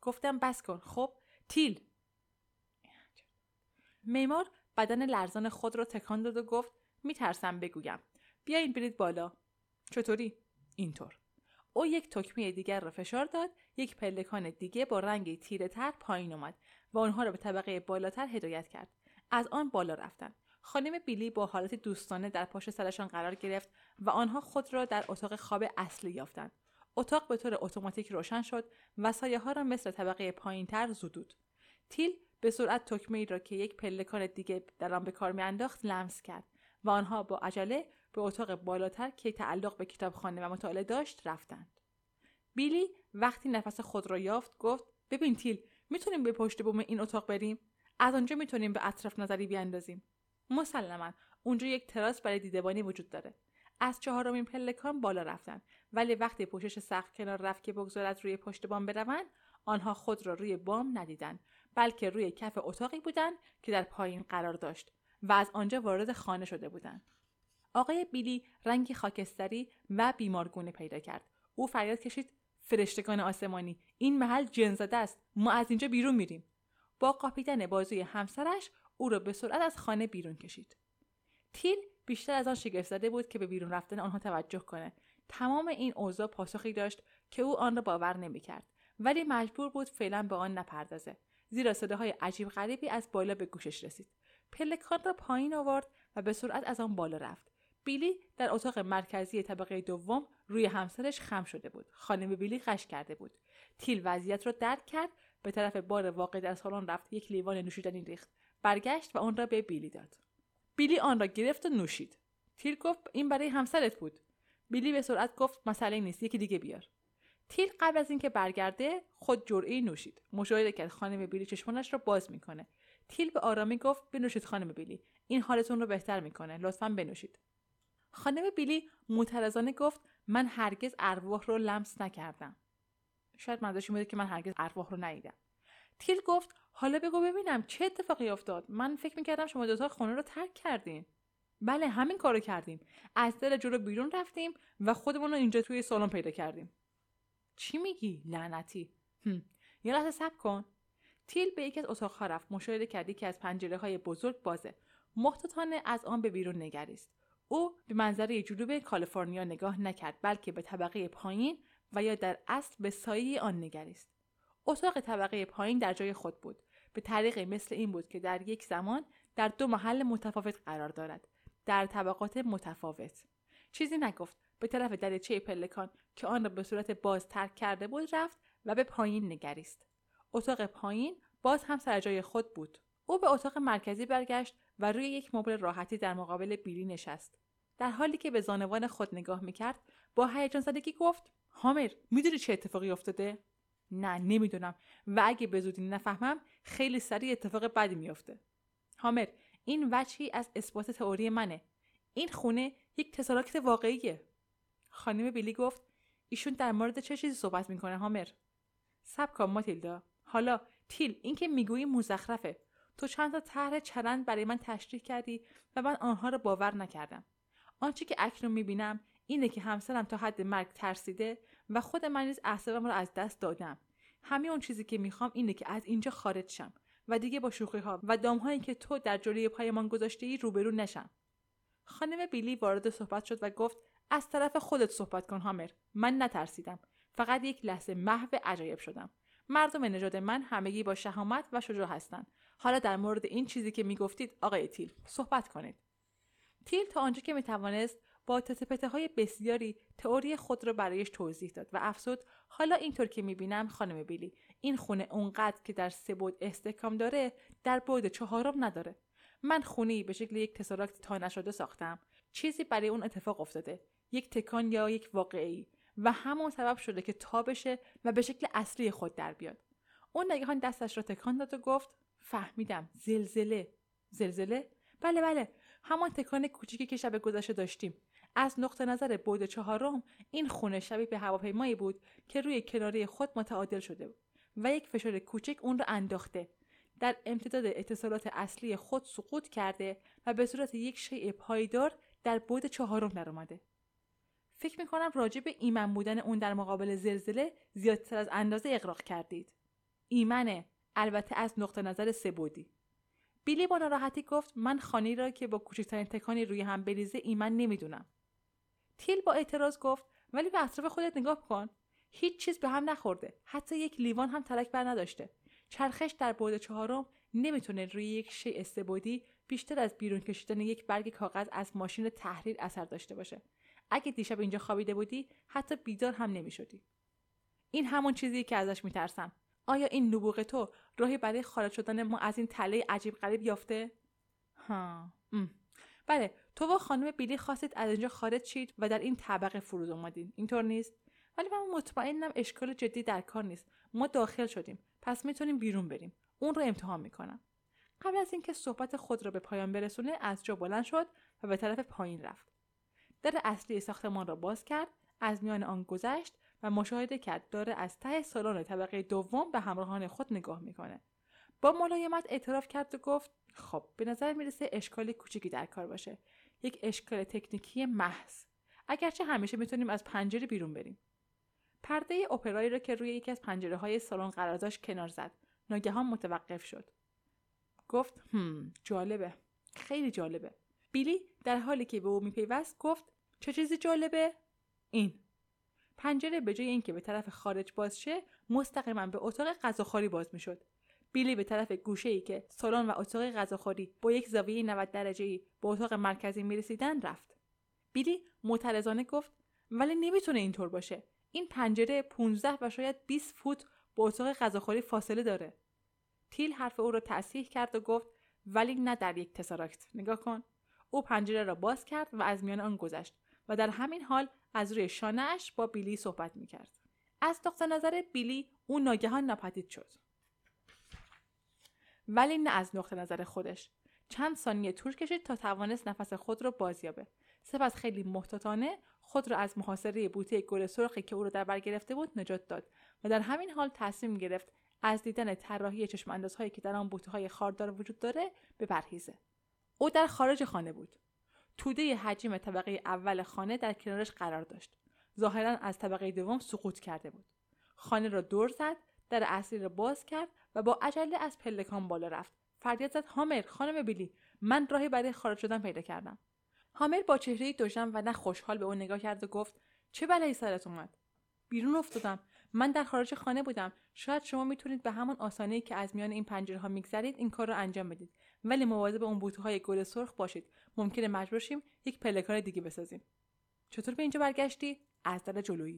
گفتم بس کن. خب تیل. معمار بدن لرزان خود را تکان داد و گفت میترسم بگویم. بیاین برید بالا. چطوری؟ اینطور. او یک تکمه دیگر را فشار داد. یک پلکان دیگه با رنگی تیره تر پایین اومد و آنها را به طبقه بالاتر هدایت کرد. از آن بالا رفتند. خانم بیلی با حالت دوستانه در پشت سرشان قرار گرفت و آنها خود را در اتاق خواب اصلی یافتند. اتاق به طور اتوماتیک روشن شد و سایه‌ها را مثل طبقه پایین‌تر زدود. تیل به سرعت تکمه‌ای را که یک پلکان دیگه در آن به کار می‌انداخت لمس کرد و آنها با عجله به اتاق بالاتر که تعلق به کتابخانه و مطالعه داشت رفتند. بیلی وقتی نفس خود را یافت گفت ببین تیل، میتونیم به پشت بوم این اتاق بریم؟ از آنجا میتونیم به اطراف نظری بیاندازیم. مسلماً اونجا یک تراس برای دیدبانی وجود داره. از چهارمین پلکان بالا رفتند، ولی وقتی پوشش سقف کنار رفت که بگذارد روی پشت بام بروند، آنها خود را روی بام ندیدند، بلکه روی کف اتاقی بودند که در پایین قرار داشت و از آنجا وارد خانه شده بودند. آقای بیلی رنگی خاکستری و بیمارگونه پیدا کرد. او فریاد کشید فرشتگان آسمانی، این محل جن زده است. ما از اینجا بیرون میریم. با قاپیدن بازوی همسرش او را به سرعت از خانه بیرون کشید. تیل بیشتر از آن شگفت زده بود که به بیرون رفتن آنها توجه کنه. تمام این اوضاع پاسخی داشت که او آن را باور نمی‌کرد، ولی مجبور بود فعلا به آن نپردازه، زیرا صداهای عجیب غریبی از بالا به گوشش رسید. پلکان را پایین آورد و به سرعت از آن بالا رفت. بیلی در اتاق مرکزی طبقه دوم روی همسرش خم شده بود. خانم بیلی غش کرده بود. تیل وضعیت را درک کرد، به طرف بار واقع در سالن رفت، یک لیوان نوشیدنی ریخت، برگشت و آن را به بیلی داد. بیلی آن را گرفت و نوشید. تیل گفت این برای همسرت بود. بیلی به سرعت گفت مسئله نیست، یکی دیگه بیار. تیل قبل از اینکه برگرده خود جرعه‌ای نوشید. مشاهده کرد خانم بیلی چشمانش را باز میکنه. تیل به آرامی گفت بنوشید خانم بیلی، این حالتون رو بهتر میکنه، لطفاً بنوشید. خانم بیلی معترضانه گفت من هرگز ارواح رو لمس نکردم. شاید منظورش این بوده که من هرگز ارواح رو ندیدم. تیل گفت حالا بگو ببینم چه اتفاقی افتاد. من فکر میکردم شما دوتا خونه رو ترک کردین. بله همین کارو کردیم. از در جلو بیرون رفتیم و خودمون رو اینجا توی سالن پیدا کردیم. چی میگی لعنتی؟ هم. یه لحظه صبر کن. تیل به یکی از اتاق‌ها رفت. مشاهده کردی که از پنجره‌های بزرگ بازه. محتاطانه از آن به بیرون نگریست. او به منظره جنوب کالیفرنیا نگاه نکرد، بلکه به طبقه پایین و یا در اصل به سایه آن نگریست. اتاق طبقه پایین در جای خود بود. به طریقی مثل این بود که در یک زمان در دو محل متفاوت قرار دارد، در طبقات متفاوت. چیزی نگفت. به طرف دریچه پلکان که آن را به صورت باز ترک کرده بود رفت و به پایین نگریست. اتاق پایین باز هم سر جای خود بود. او به اتاق مرکزی برگشت و روی یک مبل راحتی در مقابل بیلی نشست. در حالی که به زانوان خود نگاه میکرد با هیجان زدگی گفت هامر، میدونی چه اتفاقی افتاده؟ نه نمیدونم و اگه به زودی نفهمم خیلی سریع اتفاق بدی میفته. هامر، این وجهی از اثبات تئوری منه. این خونه یک تساراکت واقعیه. خانم بیلی گفت ایشون در مورد چه چیزی صحبت میکنه هامر؟ صبر کن ماتیلدا. حالا تیل، این که میگویی مزخرفه. تو چند تا طرح چرند برای من تشریح کردی و من آنها رو باور نکردم. آنچه که اکنون میبینم اینه که همسرم تا حد مرگ ترسیده و خود من نیز اعصابم رو از دست دادم. همین اون چیزی که میخوام اینه که از اینجا خارج شم و دیگه با شوخی‌ها و دام‌هایی که تو در جلوی پایمان گذاشته‌ای روبرو نشم. خانم بیلی وارد صحبت شد و گفت از طرف خودت صحبت کن هامر. من نترسیدم. فقط یک لحظه محو عجایب شدم. مردم نژاد من همگی با شهامت و شجاع هستند. حالا در مورد این چیزی که میگفتید آقای تیل صحبت کنید. تیل تا آنجا که میتوانست با تتپته‌های بسیاری تئوری خود را برایش توضیح داد و افسود حالا اینطور که میبینم خانم بیلی، این خونه اونقدر که در سه بعد استحکام داره در بعد چهارم نداره. من خونه‌ای به شکل یک تساراکت تا نشده ساختم. چیزی برای اون اتفاق افتاده، یک تکان یا یک واقعی، و همون سبب شده که تا بشه و به شکل اصلی خود در بیاد. اون ناگهان دستش را تکان داد و گفت فهمیدم. زلزله. زلزله؟ بله بله، همان تکان کوچیکی که شب گذشته داشتیم. از نقطه نظر بعد چهارم این خونه شبیه به هواپیمایی بود که روی کناره خود متعادل شده بود و یک فشار کوچک اون را انداخته. در امتداد اتصالات اصلی خود سقوط کرده و به صورت یک شیء پایدار در بعد چهارم در اومده. فکر میکنم راجع به ایمن بودن اون در مقابل زلزله زیادتر از اندازه اغراق کردید. ایمنه، البته از نقطه نظر سه‌بعدی. بیلی با ناراحتی گفت من خانه‌ای را که با کوچکترین تکانی روی هم بریزه ایمن نمیدونم. تیل با اعتراض گفت ولی به اطراف خودت نگاه کن. هیچ چیز به هم نخورده. حتی یک لیوان هم ترک بر نداشته. چرخش در بعد چهارم نمیتونه روی یک شیء سه‌بعدی بیشتر از بیرون کشیدن یک برگ کاغذ از ماشین تحریر اثر داشته باشه. اگه دیشب اینجا خوابیده بودی حتی بیدار هم نمیشدی. این همون چیزیه که ازش میترسم. آیا این نبوغ تو راهی برای خارج شدن ما از این تله عجیب غریب یافته؟ ها. ام. بله، تو و خانم بیلی خواستید از اینجا خارج شید و در این طبقه فرود اومدین. اینطور نیست؟ ولی من مطمئنم اشکال جدی در کار نیست. ما داخل شدیم. پس میتونیم بیرون بریم. اون رو امتحان میکنم. قبل از اینکه صحبت خود را به پایان برسونه از جا بلند شد و به طرف پایین رفت. در اصلی ساختمان را باز کرد، از میان آن گذشت و مشاهده کرد داره از ته سالن طبقه دوم به همراهان خود نگاه میکنه. با ملایمت اعتراف کرد و گفت خب به نظر میرسه اشکال کوچیکی در کار باشه. یک اشکال تکنیکی محض. اگرچه همیشه میتونیم از پنجره بیرون بریم. پرده اپرایی را که روی یکی از پنجره‌های سالن قرار داشت کنار زد. ناگهان متوقف شد. گفت هم جالبه. خیلی جالبه. بیلی در حالی که به او میپیوست گفت چه چیزی جالبه؟ این. پنجره به جای اینکه به طرف خارج باز شه، مستقیما به اتاق غذاخوری باز میشد. بیلی به طرف گوشه‌ای که سالن و اتاق غذاخوری با یک زاویه نود درجه‌ای به اتاق مرکزی میرسیدن رفت. بیلی معترضانه گفت ولی نمیتونه اینطور باشه. این پنجره پانزده و شاید بیست فوت با اتاق غذاخوری فاصله داره. تیل حرف او را تصحیح کرد و گفت ولی نه در یک تساراکت. نگاه کن. او پنجره را باز کرد و از میان آن گذشت و در همین حال از روی شانه‌اش با بیلی صحبت می‌کرد. از نقطه نظر بیلی او ناگهان ناپدید شد. ولی نه از نقطه نظر خودش. چند ثانیه طول کشید تا توانست نفس خود را بازیابه. سپس خیلی محتاطانه خود را از محاصره بوته گل سرخی که او را در بر گرفته بود نجات داد و در همین حال تصمیم گرفت از دیدن طراحی چشم اندازهایی که در آن بوته‌های خاردار وجود داره بپرهیزه. او در خارج خانه بود. توده حجم طبقه اول خانه در کنارش قرار داشت. ظاهراً از طبقه دوم سقوط کرده بود. خانه را دور زد، در اصلی را باز کرد و با عجله از پلکان بالا رفت. فریاد زد هامر، خانم بیلی، من راهی برای خارج شدن پیدا کردم. هامر با چهره‌ای دوژم و نه خوشحال به او نگاه کرد و گفت چه بلایی سرت اومد؟ بیرون افتادم. من در خارج خانه بودم. شاید شما میتونید به همان آسانه‌ای که از میان این پنجره‌ها میگذرید این کار را انجام بدید. ولی مواظب اون بوته‌های گل سرخ باشید. ممکنه مجبور شیم یک پلکان دیگه بسازیم. چطور به اینجا برگشتی؟ از در جلویی.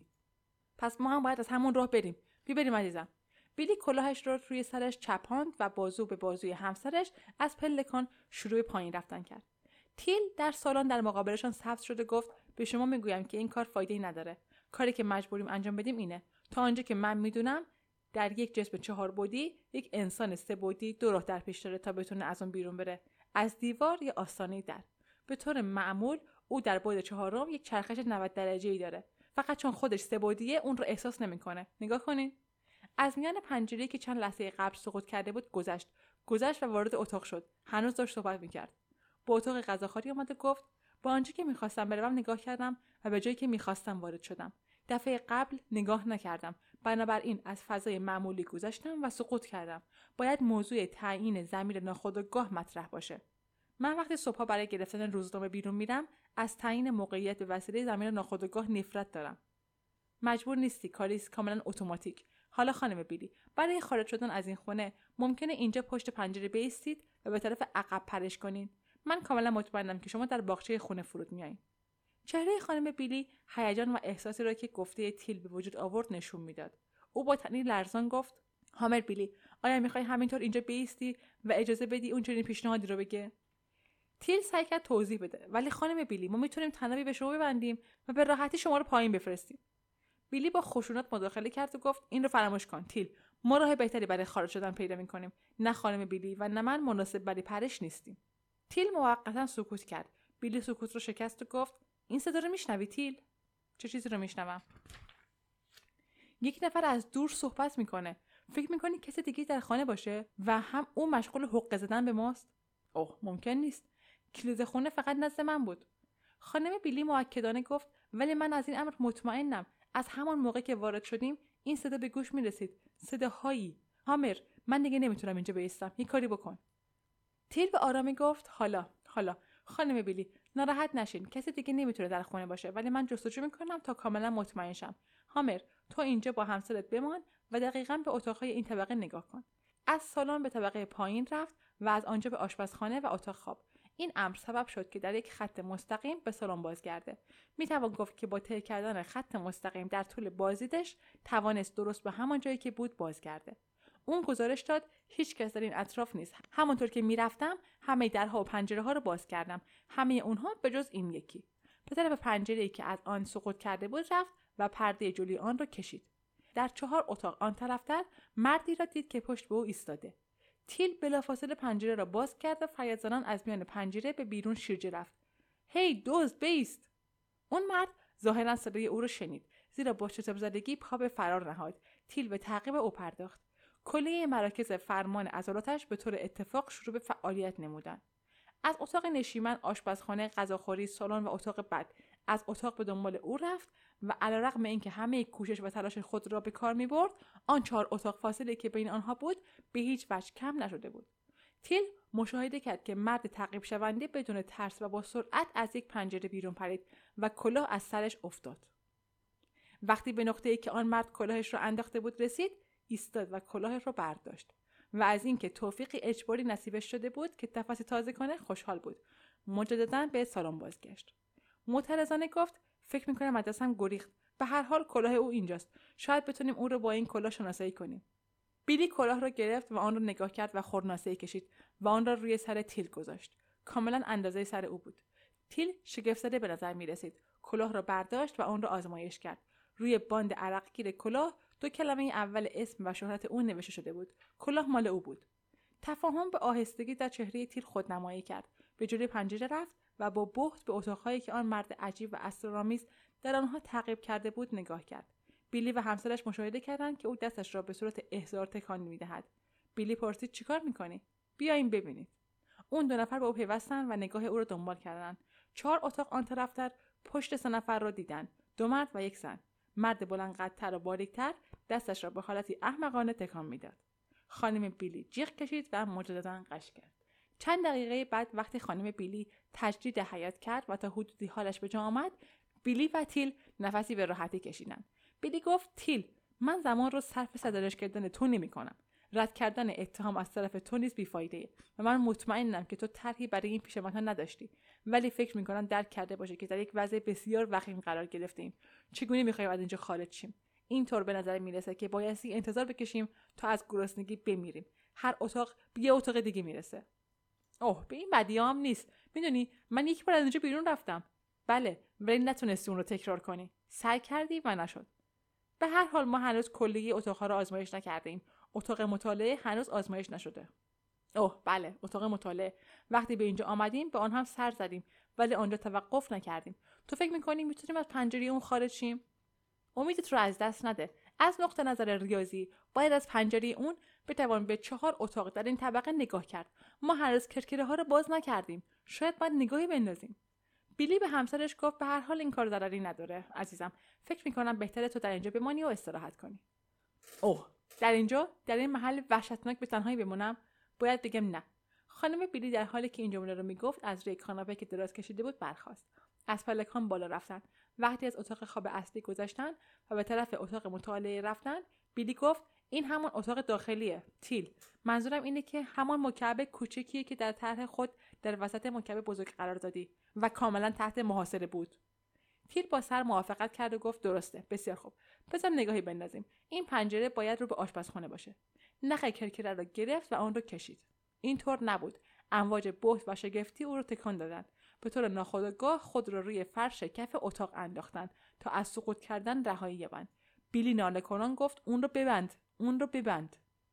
پس ما هم باید از همون راه بریم. بی بریم عزیزم. بیلی کلاهش را روی سرش چپاند و بازو به بازوی همسرش از پلکان شروع پایین رفتن کرد. تیل در سالن در مقابلشان سبز شده گفت به شما میگویم که این کار فایده‌ای نداره. کاری که مجبوریم انجام بدیم اینه. تا آنجا که من میدونم در یک جسم چهار بعدی یک انسان سه بعدی دو راه در پیش داره تا بتونه از اون بیرون بره. از دیوار یا آستانه در. به طور معمول او در بعد چهارم یک چرخش نود درجه‌ای داره. فقط چون خودش سه بعدیه اون رو احساس نمیکنه. نگاه کنین. از میان پنجره‌ای که چند لحظه قبل سقوط کرده بود گذشت. گذشت و وارد اتاق شد. هنوز داشت صحبت میکرد. با اتاق غذاخوری اومد و گفت با آنجا که میخواستم بروم نگاه کردم و به جایی که میخواستم وارد شدم. دفعه قبل نگاه نکردم. بنابراین از فضای معمولی گذشتم و سقوط کردم. باید موضوع تعیین ضمیر ناخودآگاه مطرح باشه. من وقتی صبحا برای گرفتن روزنامه بیرون میرم از تعیین موقعیت به وسیله ضمیر ناخودآگاه نفرت دارم. مجبور نیستی، کاری کاملا اتوماتیک. حالا خانم بیلی، برای خارج شدن از این خونه ممکنه اینجا پشت پنجره بایستید و به طرف عقب پرش کنین. من کاملا مطمئنم که شما در باغچه خونه فرود میایین. چهره خانم بیلی هیجان و احساسی را که گفته تیل به وجود آورد نشون میداد. او با تنی لرزان گفت هامر بیلی، آیا میخوای همینطور اینجا بایستی و اجازه بدی اون چنین پیشنهادی رو بگه؟ تیل سعی کرد توضیح بده، ولی خانم بیلی ما میتونیم تنابی به شما ببندیم و به راحتی شما رو پایین بفرستیم. بیلی با خشونت مداخله کرد و گفت این رو فراموش کن تیل، ما راه بهتری برای خارج شدن پیدا میکنیم. نه خانم بیلی و نه من مناسب برای پرش نیستیم. تیل موقتا سکوت کرد. بیلی سکوت رو شکست و گفت این صدا رو میشنوی تیل؟ چه چیزی رو میشنوم؟ یک نفر از دور صحبت میکنه. فکر میکنی کسی دیگه در خانه باشه و هم اون مشغول حقه زدن به ماست؟ اوه ممکن نیست. کلید خونه فقط نزد من بود. خانم بیلی مؤکدانه گفت ولی من از این امر مطمئنم. از همان موقع که وارد شدیم این صدا به گوش میرسید. صداهایی. هامر، من دیگه نمیتونم اینجا بایستم، یه کاری بکن. تیل به آرامی گفت حالا حالا خانم بیلی، ناراحت نشین، کسی دیگه نمیتونه در خونه باشه، ولی من جستجو میکنم تا کاملا مطمئن شم. هامر، تو اینجا با همسرت بمان و دقیقاً به اتاقهای این طبقه نگاه کن. از سالن به طبقه پایین رفت و از آنجا به آشپزخانه و اتاق خواب. این امر سبب شد که در یک خط مستقیم به سالن بازگرده. میتوان گفت که با طی کردن خط مستقیم در طول بازدیدش توانست درست به همان جایی که بود بازگرده. اون گزارش داد هیچ کس در این اطراف نیست. همونطور که میرفتم همه درها و پنجره ها رو باز کردم، همه اونها به جز این یکی. به طرف پنجره‌ای که از آن سقوط کرده بود رفت و پرده جلوی آن را کشید. در چهار اتاق آن طرفتر مردی را دید که پشت به او ایستاده. تیل بلافاصله پنجره را باز کرد و فریاد زنان از میان پنجره به بیرون شیرجه رفت. هی دزد، بایست! اون مرد ظاهرا صدای او را شنید، زیرا با شتاب زدگی پا به فرار نهاد. تیل به تعقیب او پرداخت. کلیه مراکز فرمان عضلاتش به طور اتفاق شروع به فعالیت نمودند. از اتاق نشیمن، آشپزخانه، غذاخوری، سالن و اتاق بد از اتاق به دنبال او رفت و علیرغم اینکه همه کوشش و تلاش خود را به کار می‌برد، آن چهار اتاق فاصله که بین آنها بود به هیچ وجه کم نشده بود. تیل مشاهده کرد که مرد تعقیب شونده بدون ترس و با سرعت از یک پنجره بیرون پرید و کلاه از سرش افتاد. وقتی به نقطه‌ای که آن مرد کلاهش را انداخته بود رسید، ایستاد و کلاه را برداشت و از اینکه توفیقی اجباری نصیبش شده بود که نفس تازه کنه خوشحال بود. مجدداً به سالن بازگشت. معترضانه گفت فکر می‌کنم از دستم گریخت. به هر حال کلاه او اینجاست. شاید بتونیم او رو با این کلاه شناسایی کنیم. بیلی کلاه را گرفت و آن را نگاه کرد و خرناسه‌ای کشید و آن را روی سر تیل گذاشت. کاملا اندازه سر او بود. تیل شگفت‌زده به نظر می‌رسید. کلاه را برداشت و آن را آزمایش کرد. روی باند عرقگیر کلاه دو کلمه اول اسم و شهرت او نوشته شده بود. کلاه مال او بود. تفاهم به آهستگی در چهره تیل خودنمایی کرد. به جلوی پنجره رفت و با بهت به اتاقهایی که آن مرد عجیب و اسرارآمیز در آنها تعقیب کرده بود نگاه کرد. بیلی و همسرش مشاهده کردند که او دستش را به صورت احضار تکان می‌دهد. بیلی پرسید چیکار می‌کنی؟ بیاین ببینید. اون دو نفر به او پیوستند و نگاه او را دنبال کردند. چهار اتاق آن طرفتر پشت سه نفر را دیدند. دو مرد و یک زن. مرد بلند قدتر و باریکتر دستش را به حالتی احمقانه تکان میداد. خانم بیلی جیغ کشید و مجدداً غش کرد. چند دقیقه بعد وقتی خانم بیلی تجدید حیات کرد و تا حدودی حالش به جا آمد، بیلی و تیل نفسی به راحتی کشیدند. بیلی گفت تیل، من زمان رو صرف سرزنش کردن تو نمی‌کنم. رد کردن اتهام از طرف تو نیز بی‌فایده‌ای و من مطمئنم که تو طرحی برای این پیشنهاد نداشتی، ولی فکر می‌کنم درک کرده باشه که در یک وضع بسیار وخیم قرار گرفتیم. چگونه می‌خوایم از اینجا خارج شیم؟ اینطور به نظر میرسه که بایستی انتظار بکشیم تا از گرسنگی بمیریم. هر اتاق به یه اتاق دیگه میرسه. اوه، به این بدیام نیست. میدونی من یک بار از اینجا بیرون رفتم. بله، ولی نتونستی اون رو تکرار کنی. سعی کردی و نشد. به هر حال ما هنوز کلیه اتاق‌ها رو آزمایش نکردیم. اتاق مطالعه هنوز آزمایش نشده. اوه بله، اتاق مطالعه. وقتی به اینجا آمدیم به آن هم سر زدیم، ولی آنجا توقف نکردیم. تو فکر می‌کنی میتونیم از پنجره اون خارج شیم؟ امیدت رو از دست نده. از نقطه نظر ریاضی باید از پنجره اون بتوان به چهار اتاق در این طبقه نگاه کرد. ما هنوز کرکره ها رو باز نکردیم. شاید باید نگاهی بندازیم. بیلی به همسرش گفت به هر حال این کار ضرری نداره عزیزم. فکر می‌کنم بهتره تو در اینجا بمانی و استراحت کنی. اوه، در اینجا در این محل وحشتناک به تنهایی بمونم؟ باید بگم نه. خانم بیلی در حالی که این جمله رو میگفت از روی کاناپه که دراز کشیده بود برخاست. از پلکان بالا رفتن. وقتی از اتاق خواب اصلی گذشتن و به طرف اتاق مطالعه رفتن، بیلی گفت این همون اتاق داخلیه. تیل، منظورم اینه که همان مکعب کوچکیه که در طرح خود در وسط مکعب بزرگ قرار دادی و کاملا تحت محاصره بود. تیل با سر موافقت کرد و گفت درسته، بسیار خوب. بذار نگاهی بندازیم. این پنجره باید رو به آشپزخانه باشه. نخ کرکره را گرفت و آن رو کشید. اینطور نبود. امواج بهت و شگفتی او رو تکان دادند. به طور ناخودآگاه خود را روی فرش کف اتاق انداختند تا از سقوط کردن رهایی یابند. بیلی ناله کنان گفت اون رو ببند، اون رو ببند.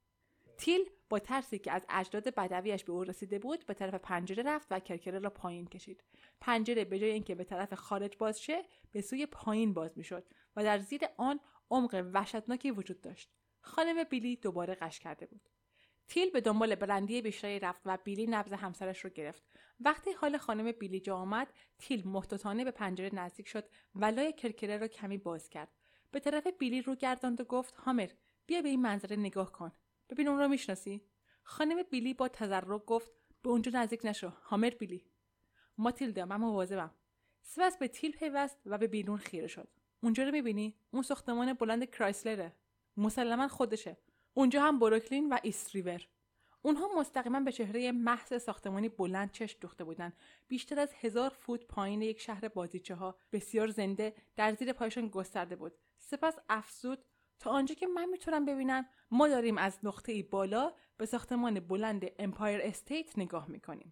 تیل با ترسی که از اجداد بدویش به او رسیده بود به طرف پنجره رفت و کرکره را پایین کشید. پنجره به جای اینکه به طرف خارج باز شه، به سوی پایین باز میشد و در زیر آن عمق وحشتناکی وجود داشت. خانم بیلی دوباره غش کرده بود. تیل به دنبال برندی بیشتری رفت و بیلی نبض همسرش رو گرفت. وقتی حال خانم بیلی جا آمد، تیل محتاطانه به پنجره نزدیک شد و لای کرکره را کمی باز کرد. به طرف بیلی رو گرداند و گفت هامر، بیا به این منظره نگاه کن. ببین اون رو میشناسی؟ خانم بیلی با تضرع گفت به اونجا نزدیک نشو، هامر بیلی. ماتیلدا، من مواظبم. سپس به تیل پیوست و به بیرون خیره شد. اونجا رو میبینی؟ اون ساختمان بلند کرایسلره. مسلما خودشه. اونجا هم بروکلین و ایست ریور. اونها مستقیما به چهره محض ساختمانی بلند چشم دوخته بودند، بیشتر از هزار فوت پایین یک شهر بازیچه ها بسیار زنده در زیر پایشان گسترده بود. سپس افزود تا آنجا که من میتونم ببینم ما داریم از نقطه‌ای بالا به ساختمان بلند امپایر استیت نگاه میکنیم.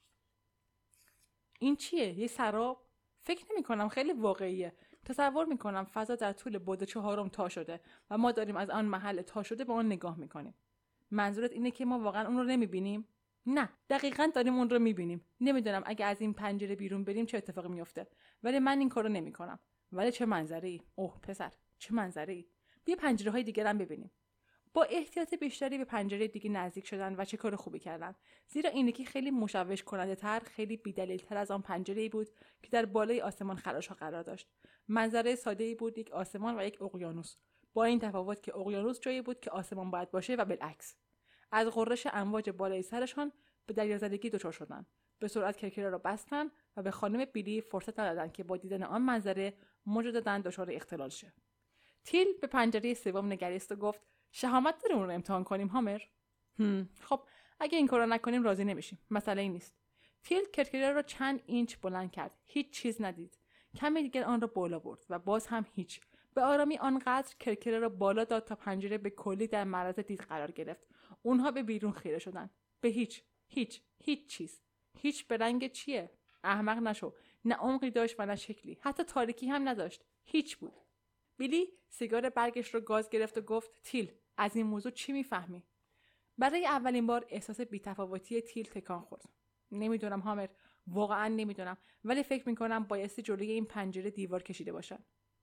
این چیه؟ یه سراب؟ فکر نمی کنم خیلی واقعیه. تصور میکنم فضا در طول بعد چهارم تا شده و ما داریم از آن محل تا شده به آن نگاه میکنیم. منظورت اینه که ما واقعا اون رو نمیبینیم؟ نه، دقیقاً داریم اون رو میبینیم. نمیدونم اگه از این پنجره بیرون بریم چه اتفاقی میفته، ولی من این کارو نمیکنم. ولی چه منظره‌ای؟ اوه پسر، چه منظره‌ای؟ بیا پنجره‌های دیگه هم ببینیم. با احتیاط بیشتری به پنجره دیگه نزدیک شدن و چه کار خوبی کردن، زیرا این یکی خیلی مشوش کننده تر، خیلی بی‌دلیل‌تر از آن پنجره‌ای بود که در بالای آسمان خراش‌ها قرار داشت. منظره ساده‌ای بود، یک آسمان و یک اقیانوس، با این تفاوت که اقیانوس جایی بود که آسمان باید باشه و بالعکس. از غرش امواج بالای سرشان به دریازدگی دچار شدند. به سرعت کرکره را بستند و به خانم بیلی فرصت ندادند که با دیدن آن منظره موجوداً دچار اختلال شه. تیل به پنجره سوم نگریست و گفت شهامت داره اون رو امتحان کنیم هامر؟ هم خب اگه این کارو نکنیم راضی نمیشیم. مسئله این نیست. تیل کرکره را چند اینچ بلند کرد. هیچ چیز ندید. کمی دیگر آن را بالا برد و باز هم هیچ. به آرامی آنقدر کرکره را بالا داد تا پنجره به کلی در معرض دید قرار گرفت. اونها به بیرون خیره شدند. به هیچ، هیچ، هیچ چیز. هیچ به رنگ چیه؟ احمق نشو. نه عمقی داشت و نه شکلی. حتی تاریکی هم نداشت. هیچ بود. بیلی سیگار برگش رو گاز گرفت و گفت تیل، از این موضوع چی میفهمی؟ برای اولین بار احساس بی‌تفاوتی تیل تکان خورد. نمیدونم هامر، واقعا نمیدونم، ولی فکر میکنم بایستی جلوی این پنجره دیوار کشیده باشن.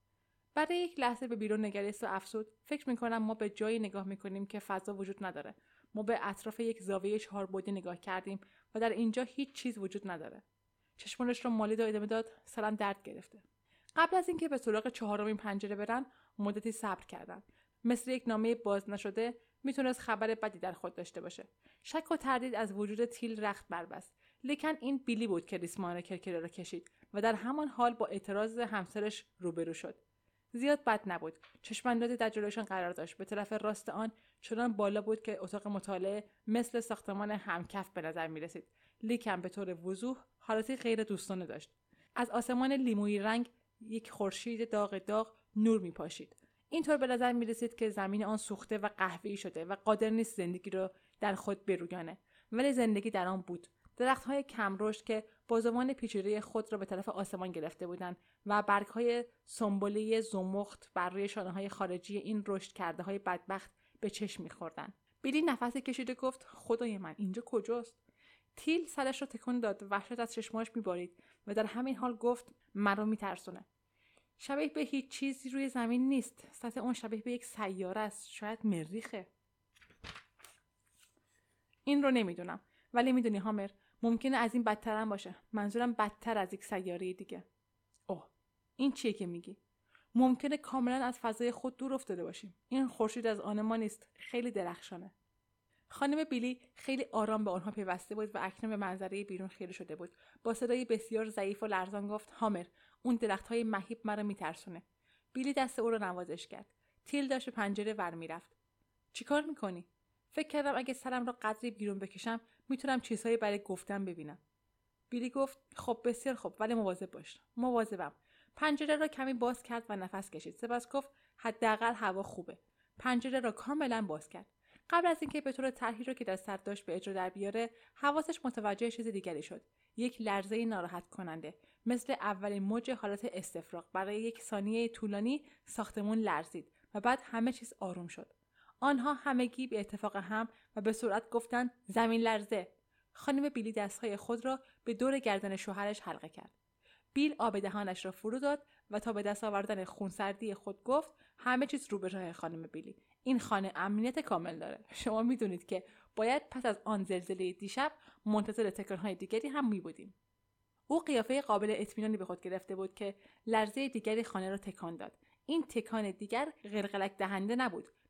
برای یک لحظه به بیرون نگریست و افسود. فکر میکنم ما به جایی نگاه میکنیم که فضا وجود نداره. ما به اطراف یک زاویه چهار بعدی نگاه کردیم و در اینجا هیچ چیز وجود نداره. چشمانش رو مالید و ادامه داد سرم درد گرفته. قبل از اینکه به سراغ چهارمین پنجره برن مدتی صبر کردن. مثل یک نامه باز نشده میتونست خبر بدی در خود داشته باشه. شک و تردید از وجود تیل رخت بربست. لیکن این بیلی بود که ریسمان کرکره را کشید و در همان حال با اعتراض همسرش روبرو شد. زیاد بد نبود. چشماندازی در جلویشان قرار داشت. به طرف راست آن چنان بالا بود که اتاق مطالعه مثل ساختمان همکف به نظر می رسید. لیکن به طور وضوح حالتی غیر دوستانه داشت. از آسمان لیمویی رنگ یک خورشید داغ داغ نور می پاشید. اینطور به نظر می رسید که زمین آن سوخته و قهوه‌ای شده و قادر نیست زندگی را در خود برویانه. ولی زندگی در آن بود. درخت‌های کم رشد که بازوان پیچیده خود را به طرف آسمان گرفته بودند و برگ‌های سنبولی زمخت بر روی شانه‌های خارجی این رشد کرده‌های بدبخت به چشم می‌خوردند. بیلی نفسی کشید و گفت خدای من اینجا کجاست؟ تیل سرش را تکان داد، وحشت از چشماش می‌بارید و در همین حال گفت مرا می‌ترسونه. شبیه به هیچ چیزی روی زمین نیست. سطح اون شبیه به یک سیاره است، شاید مریخه. این رو نمیدونم، ولی میدونی هامر، ممکنه از این بدتر هم باشه. منظورم بدتر از یک سیاره دیگه. اوه، این چیه که میگی؟ ممکنه کاملا از فضای خود دور افتاده باشیم. این خورشید از آن ما نیست، خیلی درخشانه. خانم بیلی خیلی آرام به آنها پیوسته بود و اکنون به منظره بیرون خیره شده بود. با صدای بسیار ضعیف و لرزان گفت هامر، اون درخت‌های مهیب مرا میترسونه. بیلی دست او را نوازش کرد. تیل داشت به پنجره ور میرفت. چیکار میکنی؟ فکر کردم اگه سرم را قدری بیرون بکشم میتونم چیزهایی برای گفتن ببینم. بیلی گفت خب بسیار خوب، ولی مواظب باش. مواظبم. پنجره را کمی باز کرد و نفس کشید. سپس گفت حداقل هوا خوبه. پنجره را کاملا باز کرد. قبل از اینکه به طور طرحی را که در سر داشت به اجرا در بیاره، حواسش متوجه چیز دیگری شد. یک لرزه ناراحت کننده، مثل اولین موج حالت استفراغ. برای یک ثانیه طولانی ساختمون لرزید و بعد همه چیز آروم شد. آنها همگی به اتفاق هم و به سرعت گفتند زمین لرزه. خانم بیلی دستهای خود را به دور گردن شوهرش حلقه کرد. بیل آب دهانش را فرو داد و تا به دست آوردن خونسردی خود گفت همه چیز رو به راه خانم بیلی. این خانه امنیت کامل داره. شما میدونید که باید پس از آن زلزله دیشب منتظر تکانهای دیگری هم می بودیم. او قیافه قابل اطمینانی به خود گرفته بود که لرزه دیگری خانه را تکان داد. این تکان دیگر قلقلک دهنده نبود،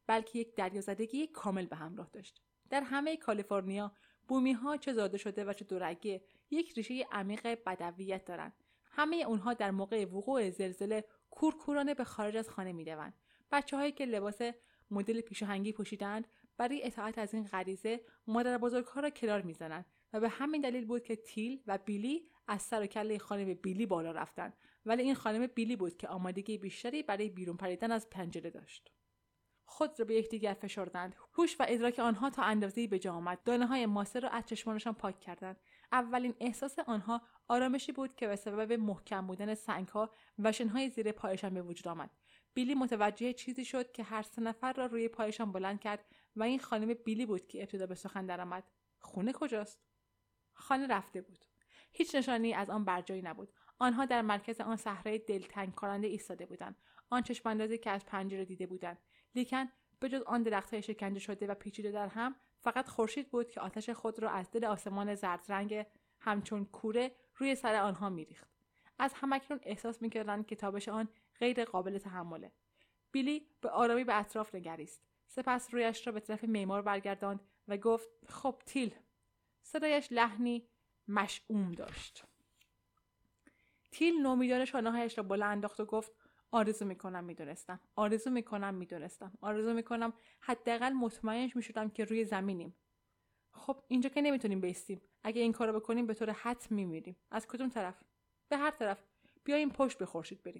بلکه یک دریازدگی کامل به همراه داشت. در همه کالیفرنیا بومی‌ها چه زاده شده و چه دورگه یک ریشه عمیق بدویت دارند. همه اونها در موقع وقوع زلزله کورکورانه به خارج از خانه می‌دوند. بچه‌هایی که لباس مدل پیشاهنگی پوشیدند برای اطاعت از این غریزه مادر بزرگ‌ها را کنار می‌زنند و به همین دلیل بود که تیل و بیلی از سر و کله خانم بیلی بالا رفتند، ولی این خانم بیلی بود که آمادگی بیشتری برای بیرون پریدن از پنجره داشت. خود را به یکدیگر فشردند. هوش و ادراک آنها تا اندازه‌ای به جا آمد. دانه‌های ماسه را از چشمانشان پاک کردند. اولین احساس آنها آرامشی بود که به سبب محکم بودن سنگ‌ها و شن‌های زیر پایشان به وجود آمد. بیلی متوجه چیزی شد که هر سه نفر را روی پایشان بلند کرد و این خانم بیلی بود که ابتدا به سخن درآمد. خونه کجاست؟ خانه رفته بود. هیچ نشانی از آن بر جایی نبود. آنها در مرکز آن صحرای دلتنگ کننده ایستاده بودند. آن چشم‌اندازی که از پنجره دیده بودند. لیکن به جز آن درخت‌های شکنجه شده و پیچیده در هم، فقط خورشید بود که آتش خود را از دل آسمان زرد رنگ همچون کوره روی سر آنها می‌ریخت. از همکنون احساس می‌کردند که تابش آن غیر قابل تحمله. بیلی به آرامی به اطراف نگریست. سپس رویش را به طرف معمار برگرداند و گفت: خب تیل. صدایش لحنی مشعوم داشت. تیل نومیدانه شانه‌هایش را بالا انداخت و گفت: آرزو میکنم میدونستم. آرزو میکنم میدونستم. آرزو میکنم حداقل مطمئن میشدم که روی زمینیم. خب اینجا که نمیتونیم بیستیم. اگه این کارو بکنیم به طور حتم میمیریم. از کدوم طرف؟ به هر طرف. بیایم پشت به خورشید بریم.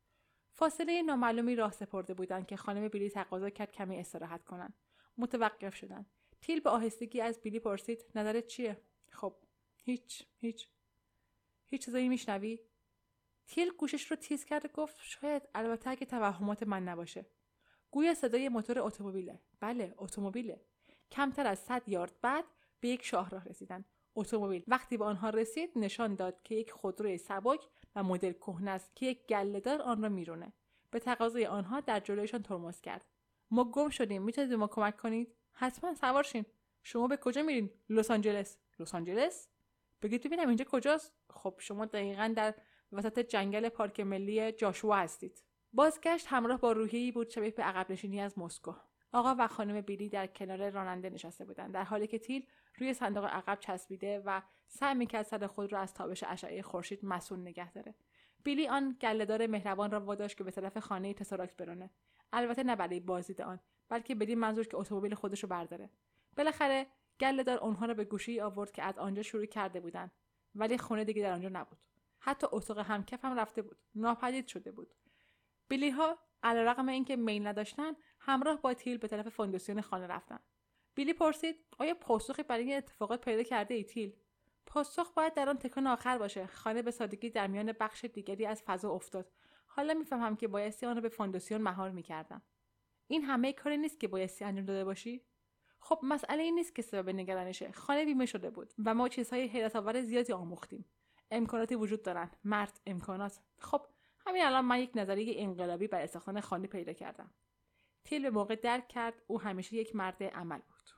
فاصله نامعلومی راه سپرده بودند که خانم بیلی تقاضا کرد کمی استراحت کنن. متوقف شدند. تیل به آهستگی از بیلی پرسید: نظرت چیه؟ خب هیچ هیچ هیچ چیزایی میشنوی؟ تیل گوشش رو تیز کرد و گفت: شاید، البته اگه توهمات من نباشه. گویا صدای موتور اتومبیله. بله، اتومبیله. کمتر از صد یارد بعد به یک شاهراه رسیدن. اتومبیل وقتی به آنها رسید نشان داد که یک خودروی سبک و مدل کهنه است که یک گله‌دار آن را میرونه. به تقاضای آنها در جلویشان ترمز کرد. ما گم شدیم، میتونید به ما کمک کنید؟ حتما سوار شین. شما به کجا میرین؟ لس آنجلس. لس آنجلس؟ بگید ببینم اینجا کجاست؟ خب شما دقیقاً در وسط جنگل پارک ملی جاشوا هستید. بازگشت همراه با روحیه‌ای بود شبیه به عقب نشینی از مسکو. آقا و خانم بیلی در کنار راننده نشسته بودند، در حالی که تیل روی صندوق عقب چسبیده و سعی می‌کرد سر خود را از تابش اشعه خورشید مسئول نگه داره. بیلی آن گله‌دار مهربان را واداشت که به طرف خانه تساراکت برونه. البته نه برای بازدید آن، بلکه بدین منظور که اتومبیل خودش رو برداره. بالاخره گله‌دار آنها را به گوشه‌ای آورد که از آنجا شروع کرده بودند، ولی خونه دیگه در آنجا نبود. حتی اتاق همکف هم رفته بود. ناپدید شده بود. بیلی ها علیرغم اینکه میل نداشتن همراه با تیل به طرف فونداسیون خانه رفتن. بیلی پرسید: آیا پاسخی برای این اتفاقات پیدا کرده ای تیل؟ پاسخ باید در آن تکان آخر باشه. خانه به سادگی در میان بخش دیگری از فضا افتاد. حالا میفهمم که بایستی آن را به فونداسیون مهار میکردم. این همه کاری نیست که بایستی انجام داده باشی؟ خب مسئله این نیست که سبب نگرانشه. خانه بیمه شده بود و ما چیزهای حیرت آور زیادی آموختیم. امکاناتی وجود دارن. مرد امکانات. خب همین الان من یک نظریه انقلابی برای ساختن خانه پیدا کردم. تیل به موقع درک کرد او همیشه یک مرد عمل بود.